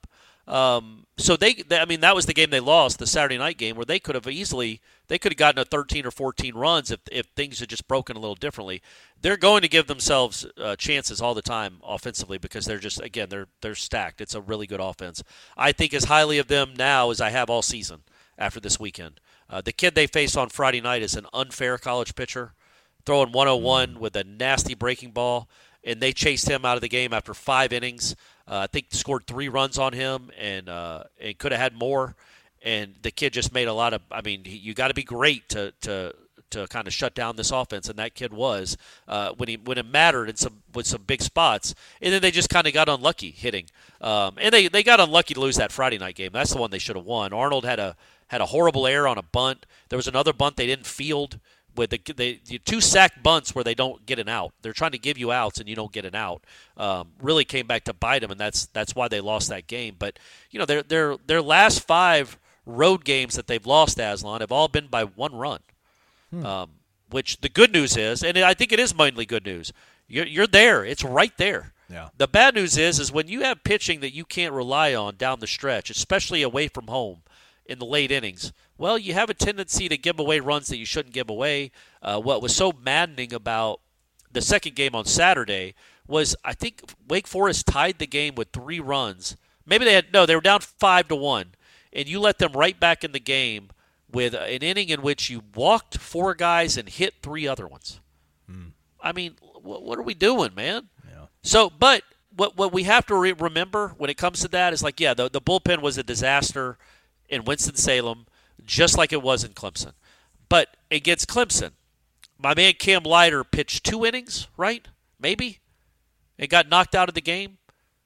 Um, so they, they, I mean, that was the game they lost, the Saturday night game, where they could have easily, they could have gotten a thirteen or fourteen runs if if things had just broken a little differently. They're going to give themselves uh, chances all the time offensively because they're just, again, they're they're stacked. It's a really good offense. I think as highly of them now as I have all season after this weekend. Uh, the kid they faced on Friday night is an unfair college pitcher, throwing one oh one with a nasty breaking ball, and they chased him out of the game after five innings. Uh, I think scored three runs on him and uh, and could have had more. And the kid just made a lot of. I mean, he, you got to be great to to to kind of shut down this offense, and that kid was uh, when he when it mattered in some with some big spots. And then they just kind of got unlucky hitting, um, and they, they got unlucky to lose that Friday night game. That's the one they should have won. Arnold had a had a horrible error on a bunt. There was another bunt they didn't field. With the, the, the two sack bunts where they don't get an out. They're trying to give you outs and you don't get an out. Um, really came back to bite them, and that's that's why they lost that game. But you know, their their their last five road games that they've lost, Aslan, have all been by one run. Hmm. Um, which the good news is, and I think it is mainly good news. You're you're there. It's right there. Yeah. The bad news is is when you have pitching that you can't rely on down the stretch, especially away from home in the late innings. Well, you have a tendency to give away runs that you shouldn't give away. Uh, what was so maddening about the second game on Saturday was I think Wake Forest tied the game with three runs. Maybe they had – no, they were down five to one, and you let them right back in the game with an inning in which you walked four guys and hit three other ones. Hmm. I mean, what, what are we doing, man? Yeah. So, but what what we have to re- remember when it comes to that is like, yeah, the, the bullpen was a disaster in Winston-Salem, just like it was in Clemson. But against Clemson, my man Cam Leiter pitched two innings, right? Maybe. And got knocked out of the game.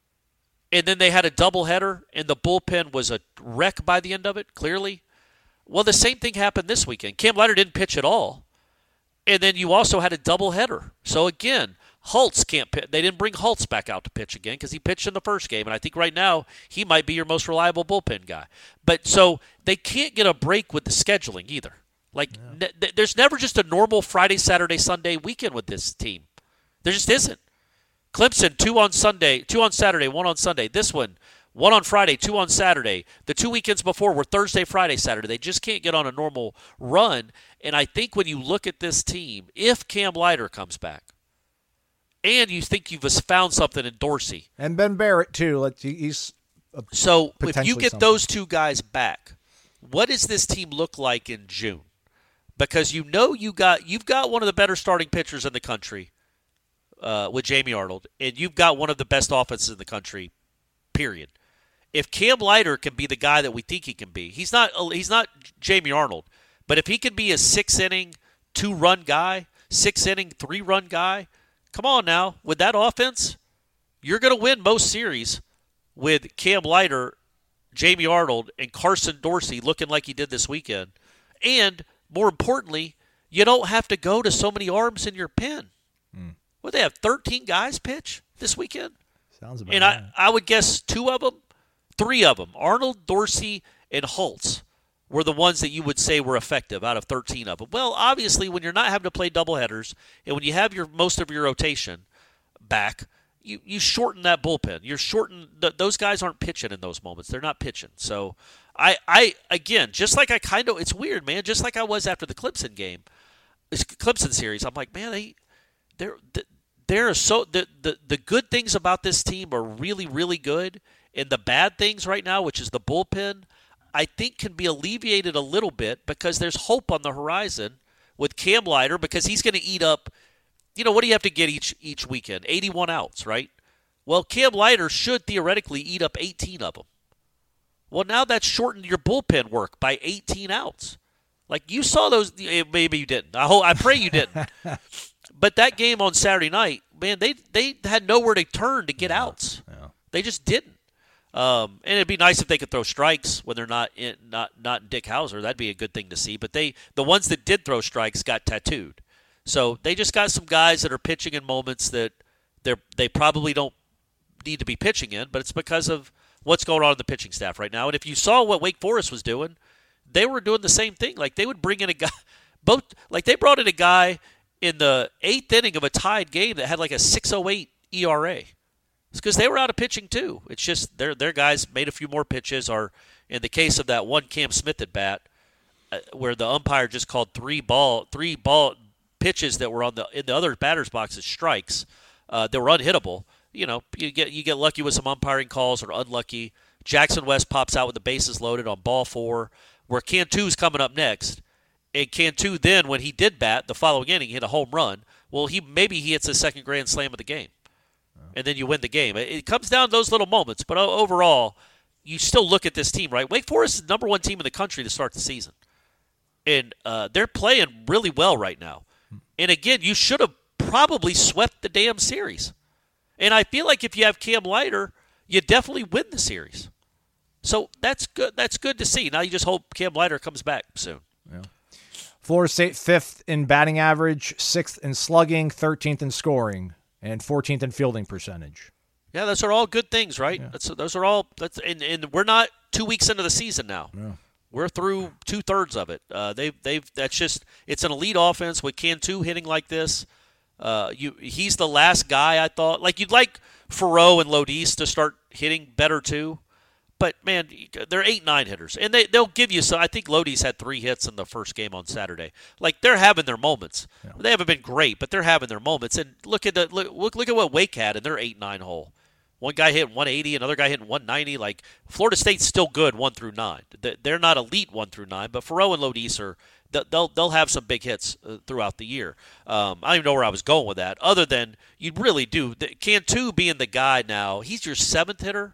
And then they had a doubleheader, and the bullpen was a wreck by the end of it, clearly. Well, the same thing happened this weekend. Cam Leiter didn't pitch at all. And then you also had a doubleheader. So, again, Holtz can't pitch. They didn't bring Holtz back out to pitch again because he pitched in the first game, and I think right now he might be your most reliable bullpen guy. But so they can't get a break with the scheduling either. Like yeah. n- there's never just a normal Friday, Saturday, Sunday weekend with this team. There just isn't. Clemson, two on Sunday, two on Saturday, one on Sunday. This one, one on Friday, two on Saturday. The two weekends before were Thursday, Friday, Saturday. They just can't get on a normal run. And I think when you look at this team, if Cam Leiter comes back, and you think you've found something in Dorsey. And Ben Barrett, too. Like he's So if you get something. those two guys back, what does this team look like in June? Because you know you got, you've got one of the better starting pitchers in the country uh, with Jamie Arnold, and you've got one of the best offenses in the country, period. If Cam Leiter can be the guy that we think he can be, he's not he's not Jamie Arnold, but if he can be a six-inning, two-run guy, six-inning, three-run guy, come on now. With that offense, you're going to win most series with Cam Leiter, Jamie Arnold, and Carson Dorsey looking like he did this weekend. And, more importantly, you don't have to go to so many arms in your pen. Mm. What, they have thirteen guys pitch this weekend? Sounds about And right. I, I would guess two of them, three of them, Arnold, Dorsey, and Holtz, were the ones that you would say were effective out of thirteen of them. Well, obviously, when you're not having to play doubleheaders and when you have your most of your rotation back, you, you shorten that bullpen. You're shorten th- those guys aren't pitching in those moments. They're not pitching. So, I, I again, just like I kind of, it's weird, man. Just like I was after the Clemson game, this Clemson series. I'm like, man, they, they're, they're so the, the the good things about this team are really, really good, and the bad things right now, which is the bullpen, I think can be alleviated a little bit because there's hope on the horizon with Cam Leiter because he's going to eat up, you know, what do you have to get each each weekend? eighty-one outs, right? Well, Cam Leiter should theoretically eat up eighteen of them. Well, now that's shortened your bullpen work by eighteen outs. Like you saw those, maybe you didn't. I hope, I pray you didn't. But that game on Saturday night, man, they they had nowhere to turn to get yeah, outs. Yeah. They just didn't. Um, and it'd be nice if they could throw strikes when they're not in, not not in Dick Hauser. That'd be a good thing to see. But they the ones that did throw strikes got tattooed. So they just got some guys that are pitching in moments that they they probably don't need to be pitching in, but it's because of what's going on in the pitching staff right now. And if you saw what Wake Forest was doing, they were doing the same thing. Like they would bring in a guy, both like they brought in a guy in the eighth inning of a tied game that had like a six oh eight E R A. It's because they were out of pitching too. It's just their their guys made a few more pitches. Or in the case of that one Cam Smith at bat, uh, where the umpire just called three ball three ball pitches that were on the in the other batter's box as strikes, uh, that were unhittable. You know, you get you get lucky with some umpiring calls or unlucky. Jackson West pops out with the bases loaded on ball four, where Cantu's coming up next. And Cantu then, when he did bat the following inning, hit a home run. Well, he maybe he hits the second grand slam of the game. And then you win the game. It comes down to those little moments. But overall, you still look at this team, right? Wake Forest is the number one team in the country to start the season. And uh, they're playing really well right now. And, again, you should have probably swept the damn series. And I feel like if you have Cam Leiter, you definitely win the series. So that's good. That's good to see. Now you just hope Cam Leiter comes back soon. Yeah. Florida State fifth in batting average, sixth in slugging, thirteenth in scoring, and fourteenth in fielding percentage. Yeah, those are all good things, right? Yeah. That's, those are all. That's and, and we're not two weeks into the season now. Yeah. We're through two thirds of it. Uh, they've they've that's just it's an elite offense with Cantu hitting like this. Uh, you he's the last guy I thought like you'd like Faroux and Lodis to start hitting better too. But, man, they're eight nine hitters. And they, they'll give you some. I think Lodi's had three hits in the first game on Saturday. Like, they're having their moments. Yeah. They haven't been great, but they're having their moments. And look at the look, look at what Wake had in their eight nine hole. One guy hit one eighty, another guy hit one ninety. Like, Florida State's still good one through nine. They're not elite one through nine, but Faroux and Lodis are they'll they'll have some big hits throughout the year. Um, I don't even know where I was going with that, other than you really do. Cantu being the guy now, he's your seventh hitter.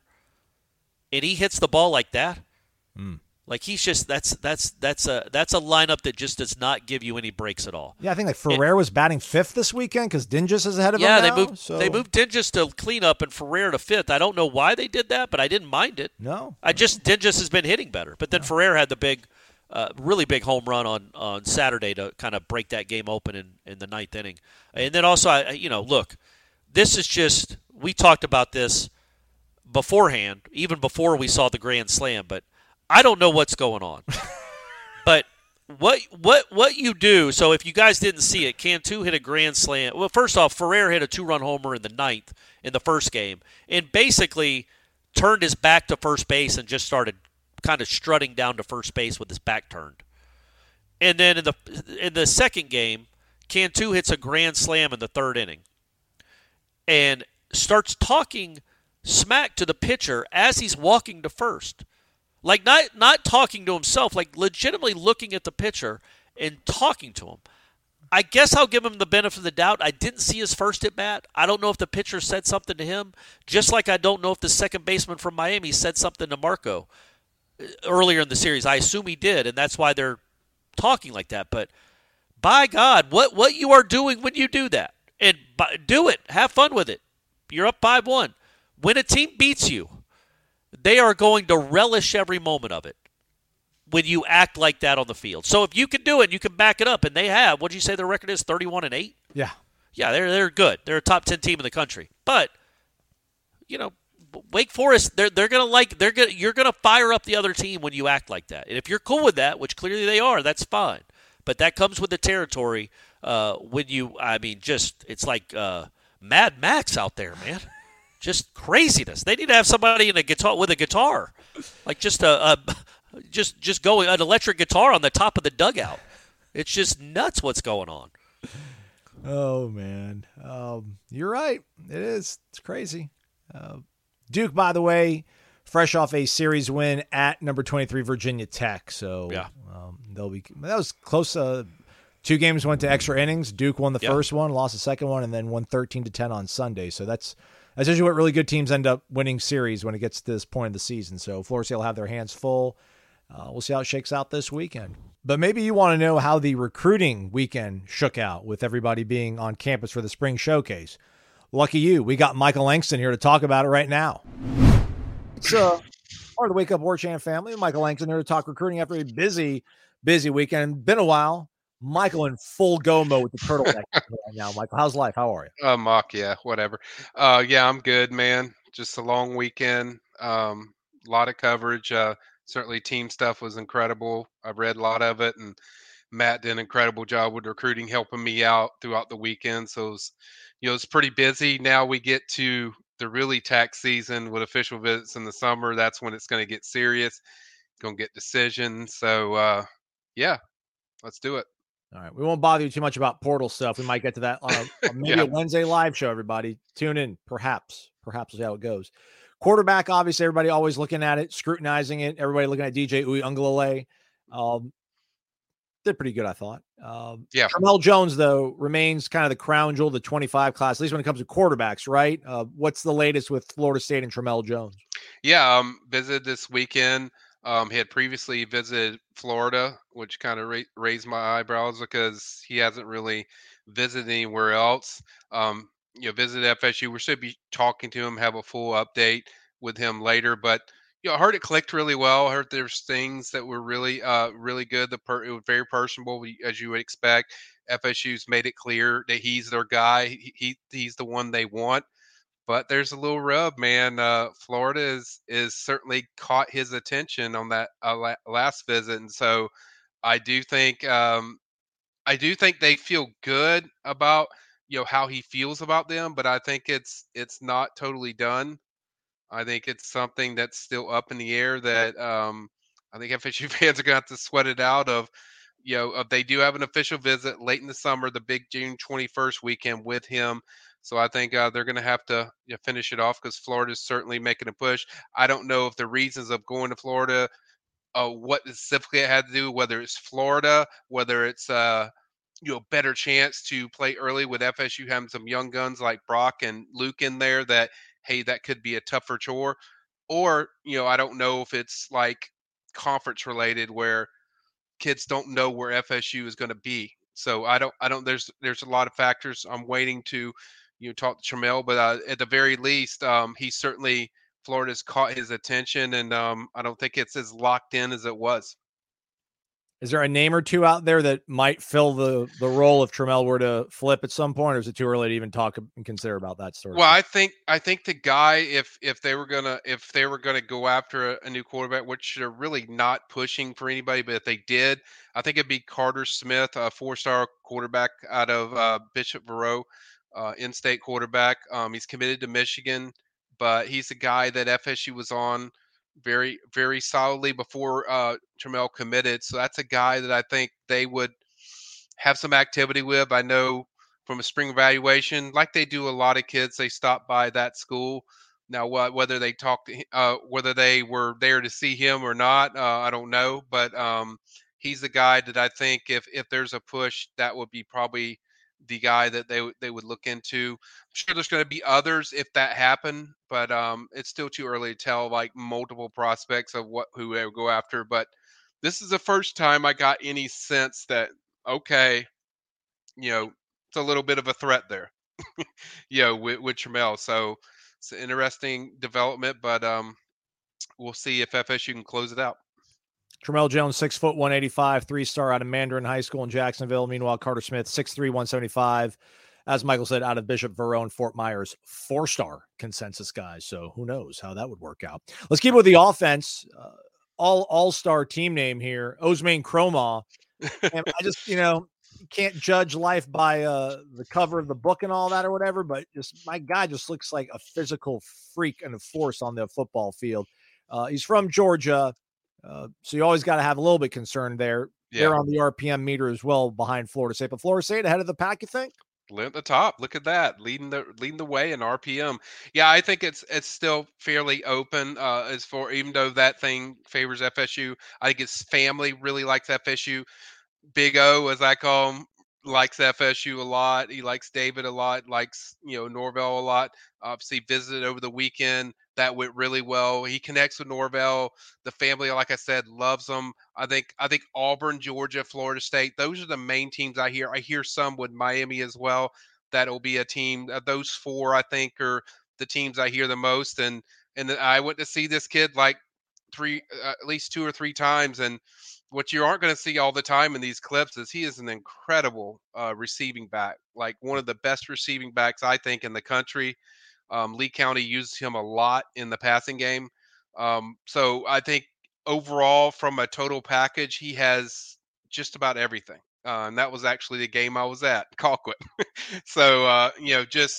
And he hits the ball like that, mm. like he's just that's that's that's a that's a lineup that just does not give you any breaks at all. Yeah, I think like Ferrer and, was batting fifth this weekend because Dingus is ahead of yeah, him. Yeah, they moved so. they moved Dingus to cleanup and Ferrer to fifth. I don't know why they did that, but I didn't mind it. No, I just Dingus has been hitting better, but then no. Ferrer had the big, uh, really big home run on, on Saturday to kind of break that game open in, in the ninth inning. And then also, I you know, look, this is just we talked about this beforehand, even before we saw the grand slam, but I don't know what's going on. But what what what you do, so if you guys didn't see it, Cantu hit a grand slam. Well, first off, Ferrer hit a two-run homer in the ninth in the first game and basically turned his back to first base and just started kind of strutting down to first base with his back turned. And then in the in the second game, Cantu hits a grand slam in the third inning and starts talking smack to the pitcher as he's walking to first. Like not not talking to himself, like legitimately looking at the pitcher and talking to him. I guess I'll give him the benefit of the doubt. I didn't see his first at bat. I don't know if the pitcher said something to him, just like I don't know if the second baseman from Miami said something to Marco earlier in the series. I assume he did, and that's why they're talking like that. But by God, what, what you are doing when you do that, and do it. Have fun with it. You're up five one. When a team beats you, they are going to relish every moment of it when you act like that on the field. So if you can do it, you can back it up, and they have. What did you say their record is, thirty-one and eight? Yeah. Yeah, they're they're good. They're a top ten team in the country. But, you know, Wake Forest, they're they're going to like they're going you're going to fire up the other team when you act like that. And if you're cool with that, which clearly they are, that's fine. But that comes with the territory uh, when you I mean, just it's like uh, Mad Max out there, man. Just craziness. They need to have somebody in a guitar with a guitar, like just a, a just just going an electric guitar on the top of the dugout. It's just nuts what's going on. Oh man, um, you're right. It is. It's crazy. Uh, Duke, by the way, fresh off a series win at number twenty-three Virginia Tech. So yeah, um, they'll be. That was close. Uh, two games went to extra innings. Duke won the yeah. first one, lost the second one, and then won thirteen to ten on Sunday. So that's. That's usually what really good teams end up winning series when it gets to this point of the season. So Florida State will have their hands full. Uh, we'll see how it shakes out this weekend. But maybe you want to know how the recruiting weekend shook out with everybody being on campus for the spring showcase. Lucky you. We got Michael Langston here to talk about it right now. It's uh, part of the Wake Up War Chant family. Michael Langston here to talk recruiting after a busy, busy weekend. Been a while. Michael in full go mode with the turtleneck right now. Michael, how's life? How are you? Uh, mock, yeah, whatever. Uh, yeah, I'm good, man. Just a long weekend. Um, a lot of coverage. Uh, certainly, team stuff was incredible. I read a lot of it, and Matt did an incredible job with recruiting, helping me out throughout the weekend. So, it was, you know, it's pretty busy. Now we get to the really tax season with official visits in the summer, that's when it's going to get serious. Going to get decisions. So, uh, yeah, let's do it. All right. We won't bother you too much about portal stuff. We might get to that uh, maybe Yeah. a Wednesday live show, everybody. Tune in. Perhaps. Perhaps we'll see how it goes. Quarterback, obviously, everybody always looking at it, scrutinizing it. Everybody looking at D J Uiagalelei. Um, did pretty good, I thought. Um, Yeah. Tramel Jones, though, remains kind of the crown jewel of the twenty-five class, at least when it comes to quarterbacks, right? Uh, what's the latest with Florida State and Tramel Jones? Yeah, um, visited this weekend. Um, he had previously visited Florida, which kind of ra- raised my eyebrows because he hasn't really visited anywhere else. Um, you know, visited F S U. We should be talking to him, have a full update with him later. But you know, I heard it clicked really well. I heard there's things that were really, uh, really good. The per- it was very personable, as you would expect. F S U's made it clear that he's their guy. He, he he's the one they want. But there's a little rub, man. Uh, Florida is is certainly caught his attention on that uh, la- last visit, and so I do think um, I do think they feel good about you know how he feels about them. But I think it's it's not totally done. I think it's something that's still up in the air. That um, I think F S U fans are going to have to sweat it out. Of you know, if they do have an official visit late in the summer, the big June twenty-first weekend with him. So I think uh, they're going to have to you know, finish it off because Florida is certainly making a push. I don't know if the reasons of going to Florida, uh, what specifically it had to do, whether it's Florida, whether it's uh, you know better chance to play early with F S U having some young guns like Brock and Luke in there. That hey, that could be a tougher chore, or you know I don't know if it's like conference related where kids don't know where F S U is going to be. So I don't, I don't. There's, there's a lot of factors. I'm waiting to, you know, talk to Tramel, but uh, at the very least, um, he certainly Florida's caught his attention, and um, I don't think it's as locked in as it was. Is there a name or two out there that might fill the the role if Tramel were to flip at some point, or is it too early to even talk and consider about that sort of Well, stuff? I think I think the guy, if if they were gonna if they were gonna go after a, a new quarterback, which they're really not pushing for anybody, but if they did, I think it'd be Carter Smith, a four-star quarterback out of uh, Bishop Verot, uh, in-state quarterback. Um, he's committed to Michigan, but he's a guy that F S U was on very very solidly before uh, Tramel committed. So that's a guy that I think they would have some activity with. I know from a spring evaluation, like they do a lot of kids, they stop by that school. Now, what whether they talked to, uh, whether they were there to see him or not, uh, I don't know. But um, he's the guy that I think if if there's a push, that would be probably the guy that they they would look into. I'm sure there's going to be others if that happened, but um, it's still too early to tell. Like multiple prospects of what who they would go after, but this is the first time I got any sense that okay, you know, it's a little bit of a threat there, you know, with, with Tramel. So it's an interesting development, but um, we'll see if F S U can close it out. Tramel Jones, six foot one eighty-five, three star out of Mandarin High School in Jacksonville. Meanwhile, Carter Smith, six three, one seventy-five. As Michael said, out of Bishop Verone, Fort Myers, four star consensus guys. So who knows how that would work out. Let's keep it with the offense. Uh, all all star team name here, Osmane Croma. And I just, you know, you can't judge life by uh, the cover of the book and all that or whatever, but just my guy just looks like a physical freak and a force on the football field. Uh, he's from Georgia. Uh, so you always got to have a little bit concerned there. Yeah. They're on the R P M meter as well behind Florida State. But Florida State ahead of the pack, you think? At the top, look at that, leading the leading the way in R P M. Yeah, I think it's it's still fairly open. Uh, as for even though that thing favors F S U, I think his family really likes F S U. Big O, as I call him, likes F S U a lot. He likes David a lot. Likes you know Norvell a lot. Obviously, visited over the weekend. That went really well. He connects with Norvell. The family, like I said, loves him. I think I think Auburn, Georgia, Florida State, those are the main teams I hear. I hear some with Miami as well. That'll be a team. Uh, those four, I think, are the teams I hear the most. And and I went to see this kid like three, uh, at least two or three times. And what you aren't going to see all the time in these clips is he is an incredible uh, receiving back, like one of the best receiving backs, I think, in the country. Um, Lee County uses him a lot in the passing game. Um, so I think overall, from a total package, he has just about everything. Uh, and that was actually the game I was at, Colquitt. so, uh, you know, just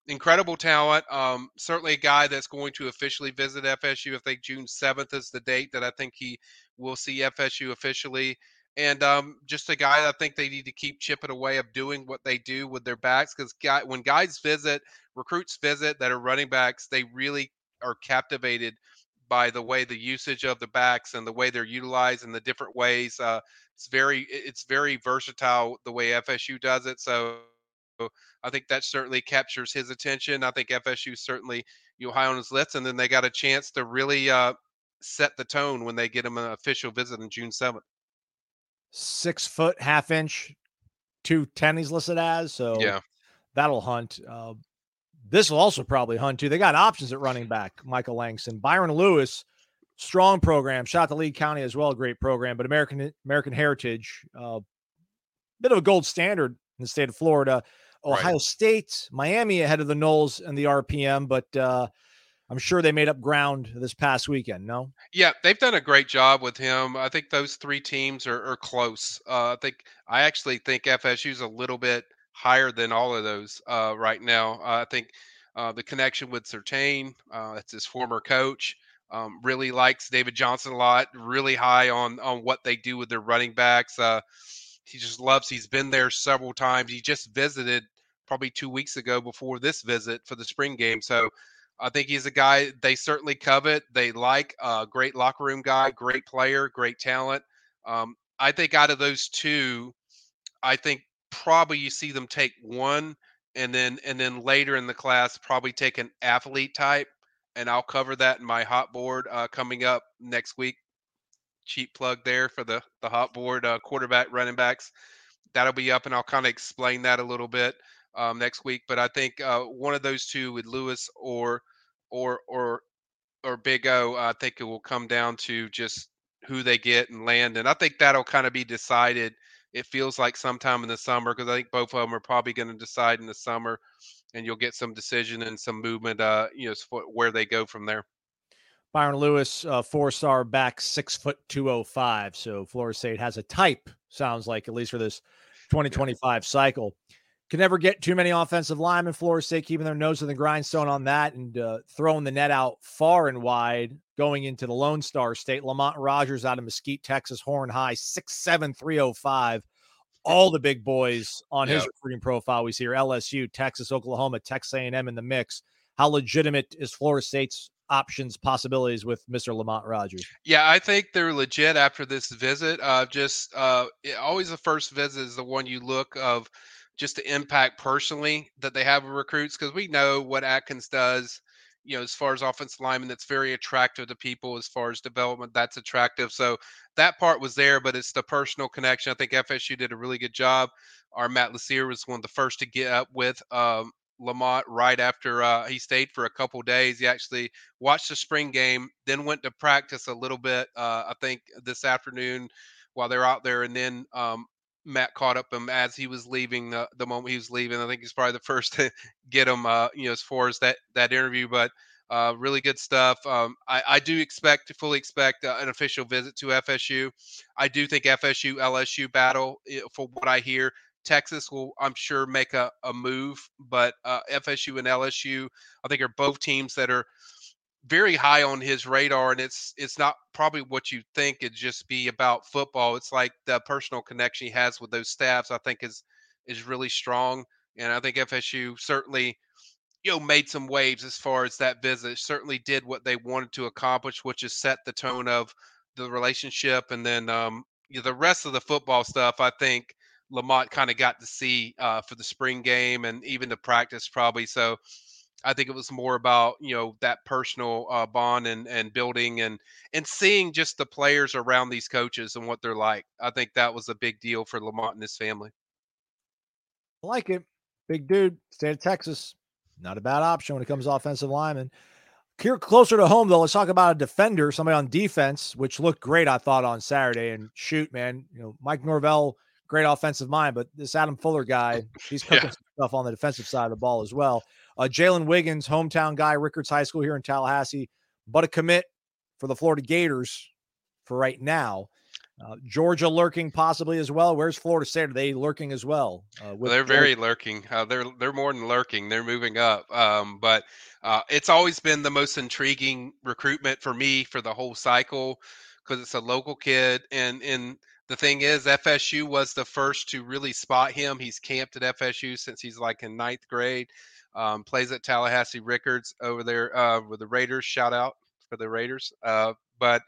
incredible talent. Um, certainly a guy that's going to officially visit F S U. I think June seventh is the date that I think he will see F S U officially. And um, just a guy that I think they need to keep chipping away of doing what they do with their backs. Because guy, when guys visit, recruits visit that are running backs, they really are captivated by the way the usage of the backs and the way they're utilized in the different ways. Uh, it's very it's very versatile the way F S U does it. So I think that certainly captures his attention. I think F S U certainly you know, high on his list, and then they got a chance to really uh, set the tone when they get him an official visit on June seventh. Six foot, half inch, two ten he's listed as. So yeah, that'll hunt. Uh, this will also probably hunt too. They got options at running back, Michael Langston. Byron Lewis, strong program. Shot to Lee County as well, great program. But American American Heritage, uh, bit of a gold standard in the state of Florida. Ohio right. State, Miami ahead of the Noles and the R P M, but uh, I'm sure they made up ground this past weekend, no? Yeah, they've done a great job with him. I think those three teams are, are close. Uh, I think I actually think F S U's a little bit higher than all of those uh, right now. Uh, I think uh, the connection with Surtain, uh, that's his former coach, um, really likes David Johnson a lot, really high on, on what they do with their running backs. Uh, he just loves, he's been there several times. He just visited probably two weeks ago before this visit for the spring game. So I think he's a guy they certainly covet. They like a uh, great locker room guy, great player, great talent. Um, I think out of those two, I think probably you see them take one and then and then later in the class probably take an athlete type. And I'll cover that in my hot board uh, coming up next week. Cheap plug there for the, the hot board uh, quarterback, running backs. That'll be up, and I'll kind of explain that a little bit um, next week. But I think uh, one of those two with Lewis or or or or Big O, I think it will come down to just who they get and land. And I think that'll kind of be decided. It feels like sometime in the summer, because I think both of them are probably going to decide in the summer, and you'll get some decision and some movement, uh, you know, where they go from there. Byron Lewis, uh, four-star back, six foot two oh five. So Florida State has a type, sounds like, at least for this twenty twenty-five yeah. cycle. Can never get too many offensive linemen. Florida State keeping their nose in the grindstone on that and uh, throwing the net out far and wide going into the Lone Star State. Lamont Rogers out of Mesquite, Texas, Horn High, six seven, three oh five. All the big boys on his yep. recruiting profile we see here. L S U, Texas, Oklahoma, Texas A and M in the mix. How legitimate is Florida State's options, possibilities with Mister Lamont Rogers? Yeah, I think they're legit after this visit. Uh, just uh, it, always the first visit is the one you look of just the impact personally that they have with recruits, because we know what Atkins does, you know, as far as offensive lineman, that's very attractive to people. As far as development, that's attractive. So that part was there, but it's the personal connection. I think F S U did a really good job. Our Matt Lassier was one of the first to get up with um, Lamont right after uh, he stayed for a couple days. He actually watched the spring game, then went to practice a little bit, uh, I think this afternoon while they're out there. And then um, Matt caught up him as he was leaving, the, the moment he was leaving. I think he's probably the first to get him, uh, you know, as far as that, that interview, but uh, really good stuff. Um, I, I do expect, fully expect uh, an official visit to F S U. I do think F S U L S U battle, for what I hear, Texas will, I'm sure, make a, a move, but uh, F S U and L S U, I think, are both teams that are very high on his radar, and it's it's not probably what you think. It'd just be about football. It's like the personal connection he has with those staffs, I think, is is really strong, and I think F S U certainly, you know, made some waves as far as that visit. Certainly did what they wanted to accomplish, which is set the tone of the relationship, and then um, you know, the rest of the football stuff, I think Lamont kind of got to see uh, for the spring game and even the practice probably. So I think it was more about, you know, that personal uh, bond and, and building and, and seeing just the players around these coaches and what they're like. I think that was a big deal for Lamont and his family. I like it. Big dude, state of Texas. Not a bad option when it comes to offensive linemen. Here, closer to home, though, let's talk about a defender, somebody on defense, which looked great, I thought, on Saturday. And shoot, man, you know, Mike Norvell, great offensive mind, but this Adam Fuller guy, he's cooking yeah. some stuff on the defensive side of the ball as well. Uh, Jalen Wiggins, hometown guy, Rickards High School here in Tallahassee, but a commit for the Florida Gators for right now. Uh, Georgia lurking possibly as well. Where's Florida State? Are they lurking as well? Uh, well, they're very lurking. Uh, they're they're more than lurking. They're moving up. Um, but uh, it's always been the most intriguing recruitment for me for the whole cycle because it's a local kid. And and the thing is, F S U was the first to really spot him. He's camped at F S U since he's like in ninth grade. Um, plays at Tallahassee Rickards over there uh, with the Raiders. Shout out for the Raiders. Uh, but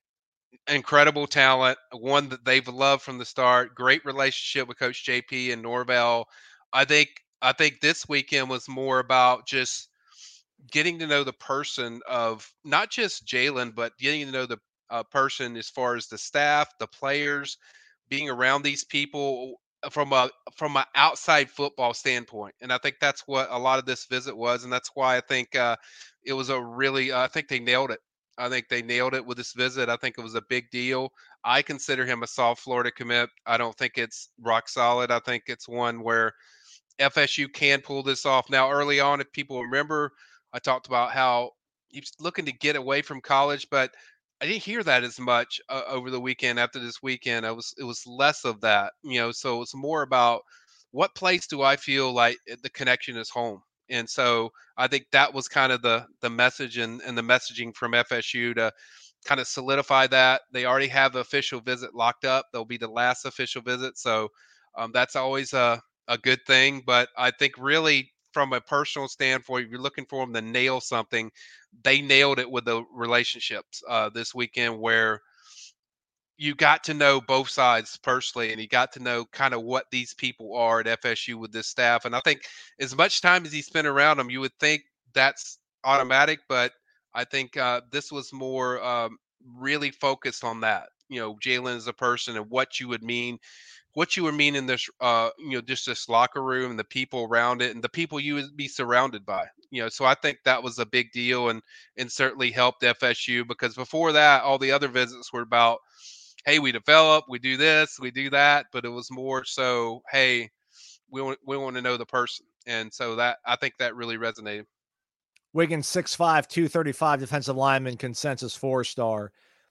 incredible talent, one that they've loved from the start. Great relationship with Coach J P and Norvell. I think I think this weekend was more about just getting to know the person of not just Jalen, but getting to know the uh, person as far as the staff, the players, being around these people from a from an outside football standpoint. And I think that's what a lot of this visit was, and that's why I think uh, it was a really. Uh, I think they nailed it. I think they nailed it with this visit. I think it was a big deal. I consider him a soft Florida commit. I don't think it's rock solid. I think it's one where F S U can pull this off. Now, early on, if people remember, I talked about how he's looking to get away from college, but I didn't hear that as much uh, over the weekend. After this weekend, I was it was less of that, you know. So it's more about what place do I feel like the connection is home. And so I think that was kind of the the message and, and the messaging from F S U to kind of solidify that. They already have the official visit locked up. They'll be the last official visit. So um, that's always a, a good thing. But I think really from a personal standpoint, if you're looking for them to nail something, they nailed it with the relationships uh, this weekend where you got to know both sides personally, and you got to know kind of what these people are at F S U with this staff. And I think as much time as he spent around them, you would think that's automatic, but I think uh, this was more um, really focused on that. You know, Jalen as a person and what you would mean, what you would mean in this, uh, you know, just this locker room and the people around it and the people you would be surrounded by. You know, so I think that was a big deal and and certainly helped F S U because before that, all the other visits were about, hey, we develop, we do this, we do that, but it was more so, hey, we want, we want to know the person. And so that, I think that really resonated. Wiggins, six five, two thirty-five, defensive lineman, consensus four-star.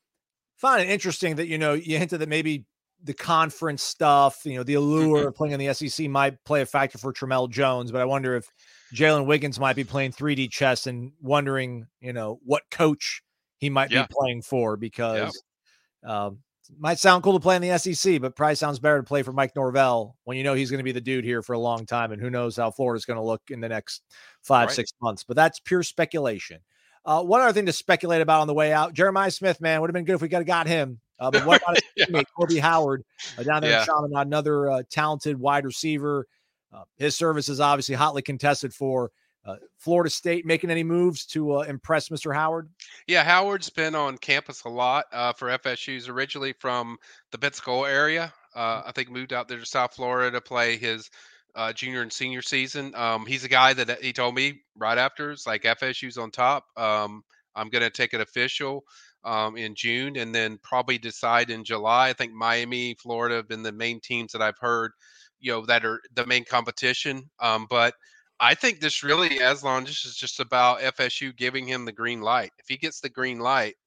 Find it interesting that, you know, you hinted that maybe the conference stuff, you know, the allure mm-hmm. of playing in the S E C might play a factor for Tramel Jones, but I wonder if Jalen Wiggins might be playing three D chess and wondering, you know, what coach he might yeah. be playing for because yeah. um, might sound cool to play in the S E C, but probably sounds better to play for Mike Norvell when you know he's going to be the dude here for a long time, and who knows how Florida's going to look in the next five, right. six months. But that's pure speculation. Uh, one other thing to speculate about on the way out, Jeremiah Smith, man, would have been good if we could have got him. Uh, but what about his yeah. teammate, Kobe Howard, uh, down there yeah. in Chaminade, another uh, talented wide receiver. Uh, his service is obviously hotly contested for Uh, Florida State making any moves to uh, impress Mister Howard? Yeah, Howard's been on campus a lot uh, for F S U's originally from the Pensacola area. Uh, I think moved out there to South Florida to play his uh, junior and senior season. Um, he's a guy that he told me right after, it's like F S U's on top. Um, I'm going to take it official um, in June and then probably decide in July. I think Miami, Florida have been the main teams that I've heard, you know, that are the main competition. Um, but I think this really, Aslan, this is just about F S U giving him the green light. If he gets the green light,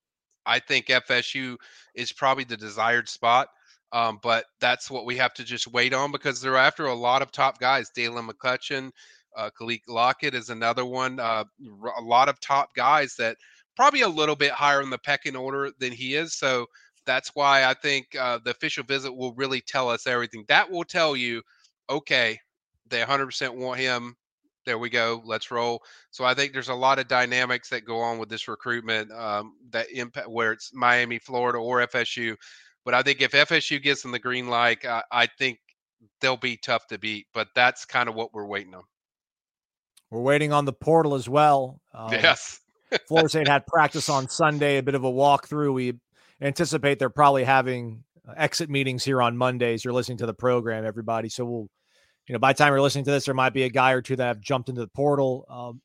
I think F S U is probably the desired spot. Um, but that's what we have to just wait on because they're after a lot of top guys. Dalen McCutcheon, uh, Khalid Lockett is another one. Uh, a lot of top guys that probably a little bit higher in the pecking order than he is. So that's why I think uh, the official visit will really tell us everything. That will tell you, okay, they one hundred percent want him. There we go. Let's roll. So I think there's a lot of dynamics that go on with this recruitment um, that impact where it's Miami, Florida, or F S U. But I think if F S U gets them the green light, I, I think they'll be tough to beat. But that's kind of what we're waiting on. We're waiting on the portal as well. Um, yes. Florida State had practice on Sunday, a bit of a walkthrough. We anticipate they're probably having exit meetings here on Mondays. You're listening to the program, everybody. So we'll, you know, by the time you're listening to this, there might be a guy or two that have jumped into the portal. Um,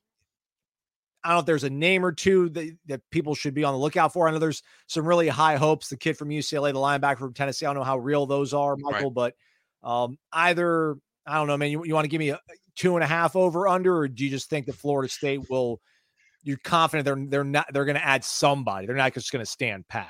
I don't know if there's a name or two that, that people should be on the lookout for. I know there's some really high hopes. The kid from U C L A, the linebacker from Tennessee. I don't know how real those are, Michael, right. but um, either, I don't know, man, you, you want to give me a two and a half over under, or do you just think that Florida State will, you're confident they're, they're not, they're going to add somebody. They're not just going to stand pat.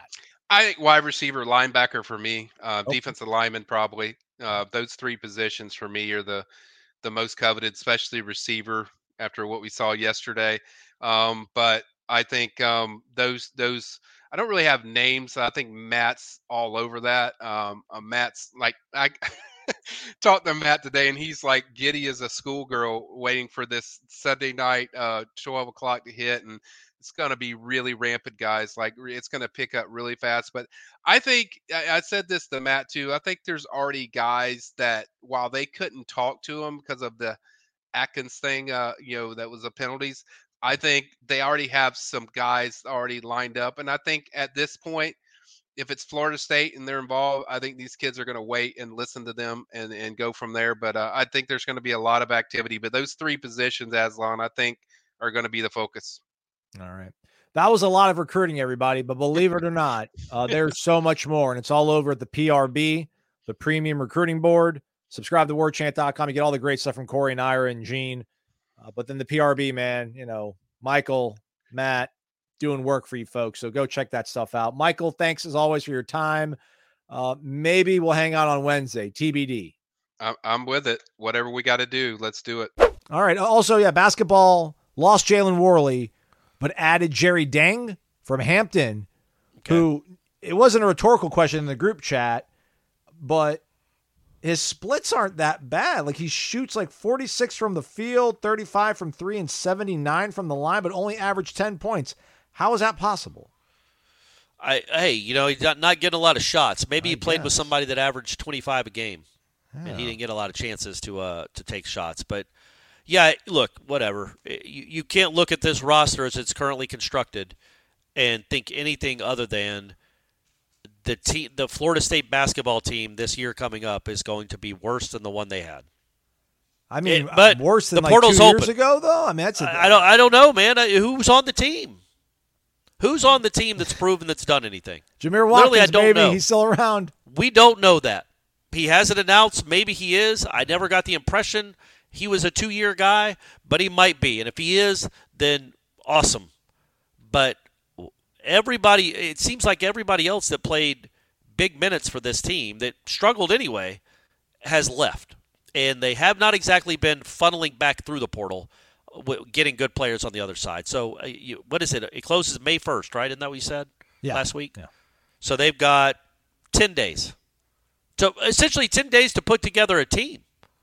I think wide receiver, linebacker for me, uh, Okay. defensive lineman probably. Uh, those three positions for me are the the most coveted, especially receiver after what we saw yesterday. Um, but I think um, those those I don't really have names. I think Matt's all over that. Um, uh, Matt's like I talked to Matt today, and he's like giddy as a schoolgirl waiting for this Sunday night, uh, twelve o'clock to hit, and it's going to be really rampant, guys. Like it's going to pick up really fast. But I think I, I said this to Matt too. I think there's already guys that while they couldn't talk to him because of the Atkins thing, uh, you know, that was the penalties. I think they already have some guys already lined up, and I think at this point, if it's Florida State and they're involved, I think these kids are going to wait and listen to them and, and go from there. But uh, I think there's going to be a lot of activity. But those three positions, Aslan, I think are going to be the focus. All right. That was a lot of recruiting, everybody. But believe it or not, uh, there's so much more. And it's all over at the P R B, the Premium Recruiting Board. Subscribe to war chant dot com. You get all the great stuff from Corey and Ira and Gene. Uh, but then the P R B, man, you know, Michael, Matt, doing work for you folks. So go check that stuff out. Michael, thanks as always for your time. Uh, maybe we'll hang out on Wednesday, T B D. I'm with it. Whatever we got to do, let's do it. All right. Also, yeah, basketball lost Jalen Worley, but added Jerry Deng from Hampton, okay. who it wasn't a rhetorical question in the group chat, but his splits aren't that bad. Like he shoots like forty-six from the field, thirty-five from three, and seventy-nine from the line, but only averaged ten points. How is that possible? I hey, you know, he's not, not getting a lot of shots. Maybe I he played guess. with somebody that averaged twenty-five a game, yeah. and he didn't get a lot of chances to uh to take shots. But yeah, look, whatever. You you can't look at this roster as it's currently constructed and think anything other than the team, the Florida State basketball team this year coming up is going to be worse than the one they had. I mean, it, but worse than the like portal's two years open. ago, though. I mean, that's a, I, I don't. I don't know, man. I, who's on the team? Who's on the team that's proven that's done anything? Jameer Watkins, Literally, I don't maybe know. He's still around. We don't know that. He hasn't announced. Maybe he is. I never got the impression he was a two-year guy, but he might be. And if he is, then awesome. But everybody, it seems like everybody else that played big minutes for this team that struggled anyway has left. And they have not exactly been funneling back through the portal, getting good players on the other side. So uh, you, what is it? It closes May first, right? Isn't that what you said yeah. last week? Yeah. So they've got ten days. So essentially ten days to put together a team.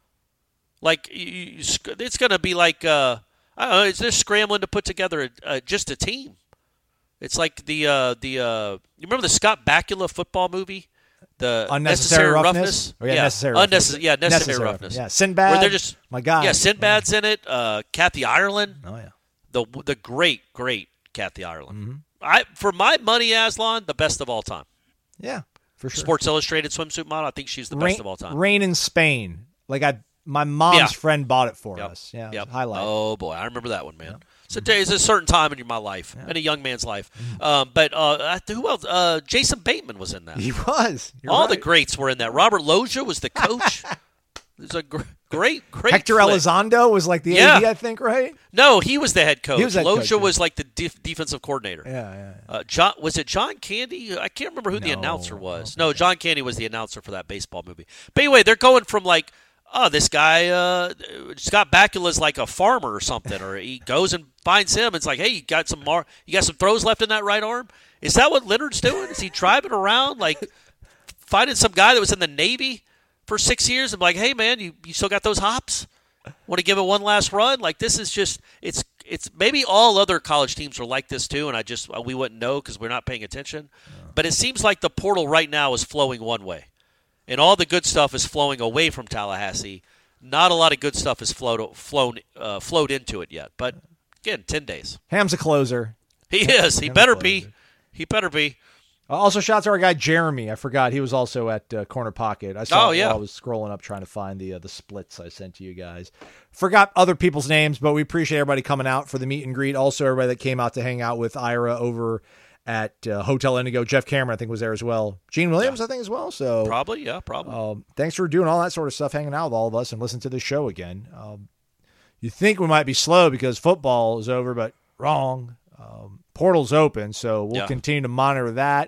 Like, you, it's going to be like, uh, I don't know, it's just scrambling to put together a, uh, just a team. It's like the, uh, the uh, you remember the Scott Bakula football movie? The Unnecessary Necessary Roughness? Roughness? Oh, yeah, yeah, Necessary Unnecess- Roughness. Yeah, Necessary, Necessary Roughness. Yeah, Sinbad, where they're just, my God. Yeah, Sinbad's in it. Uh, Kathy Ireland. Oh, yeah. The the great, great Kathy Ireland. Mm-hmm. I For my money, Aslan, the best of all time. Yeah, for sure. Sports Illustrated swimsuit model, I think she's the Rain, best of all time. Rain in Spain. Like, I, my mom's Yeah. friend bought it for Yep. us. Yeah, Yep. highlight. Oh, boy, I remember that one, man. Yep. So it's a certain time in my life, Yeah. in a young man's life. Um, but uh, who else? Uh, Jason Bateman was in that. He was. You're All right. the greats were in that. Robert Loggia was the coach. It was a gr- great, great Hector flick. Elizondo was like the Yeah. A D, I think, right? No, he was the head coach. He was head Loggia coach, yeah. was like the def- defensive coordinator. Yeah, yeah. yeah. Uh, John was it John Candy? I can't remember who the No, announcer was. I don't No, think John Candy was the announcer for that baseball movie. But anyway, they're going from like, oh, this guy uh, Scott Bakula's like a farmer or something, or he goes and finds him. It's like, hey, you got some mar- you got some throws left in that right arm. Is that what Leonard's doing? Is he driving around like finding some guy that was in the Navy for six years and like, hey man, you, you still got those hops? Want to give it one last run? Like, this is just it's it's maybe all other college teams are like this too, and I just we wouldn't know because we're not paying attention. But it seems like the portal right now is flowing one way, and all the good stuff is flowing away from Tallahassee. Not a lot of good stuff has flowed flown uh, flowed into it yet. But again, ten days. Ham's a closer. He is. He Ham's better a be. closer. He better be. Uh, also, shout out to our guy Jeremy. I forgot he was also at uh, Corner Pocket. I saw Oh, it yeah. while I was scrolling up trying to find the uh, the splits I sent to you guys. Forgot other people's names, but we appreciate everybody coming out for the meet and greet. Also, everybody that came out to hang out with Ira over at uh, Hotel Indigo. Jeff Cameron, I think, was there as well. Gene Williams, Yeah. I think, as well. So Probably, yeah, probably. um, thanks for doing all that sort of stuff, hanging out with all of us, and listening to the show again. Um, you think we might be slow because football is over, but wrong. Um, portal's open, so we'll Yeah. continue to monitor that.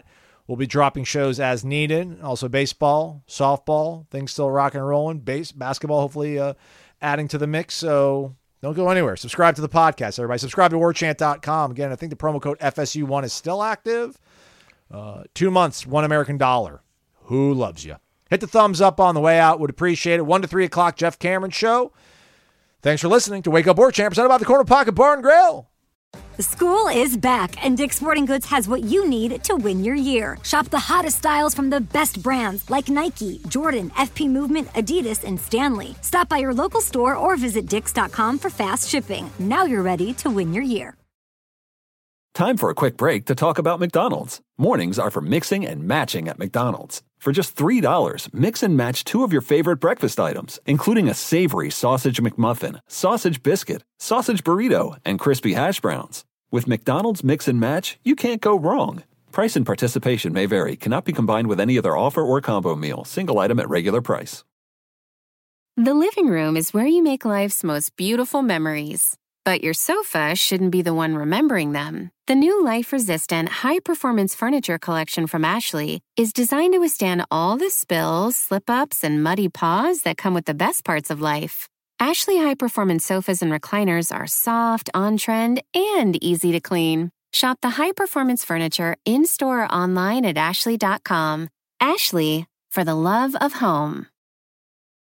We'll be dropping shows as needed. Also baseball, softball, things still rocking and rolling. Base, basketball, hopefully uh, adding to the mix. So don't go anywhere. Subscribe to the podcast, everybody. Subscribe to war chant dot com. Again, I think the promo code F S U one is still active. Uh, two months, one American dollar. Who loves you? Hit the thumbs up on the way out. Would appreciate it. one to three o'clock, Jeff Cameron Show. Thanks for listening to Wake Up War Chant, presented by the Corner Pocket Bar and Grill. School is back, and Dick's Sporting Goods has what you need to win your year. Shop the hottest styles from the best brands like Nike, Jordan, F P Movement, Adidas, and Stanley. Stop by your local store or visit dicks dot com for fast shipping. Now you're ready to win your year. Time for a quick break to talk about McDonald's. Mornings are for mixing and matching at McDonald's. For just three dollars, mix and match two of your favorite breakfast items, including a savory sausage McMuffin, sausage biscuit, sausage burrito, and crispy hash browns. With McDonald's Mix and Match, you can't go wrong. Price and participation may vary, cannot be combined with any other offer or combo meal, single item at regular price. The living room is where you make life's most beautiful memories. But your sofa shouldn't be the one remembering them. The new life-resistant, high-performance furniture collection from Ashley is designed to withstand all the spills, slip-ups, and muddy paws that come with the best parts of life. Ashley high-performance sofas and recliners are soft, on-trend, and easy to clean. Shop the high-performance furniture in-store or online at ashley dot com. Ashley, for the love of home.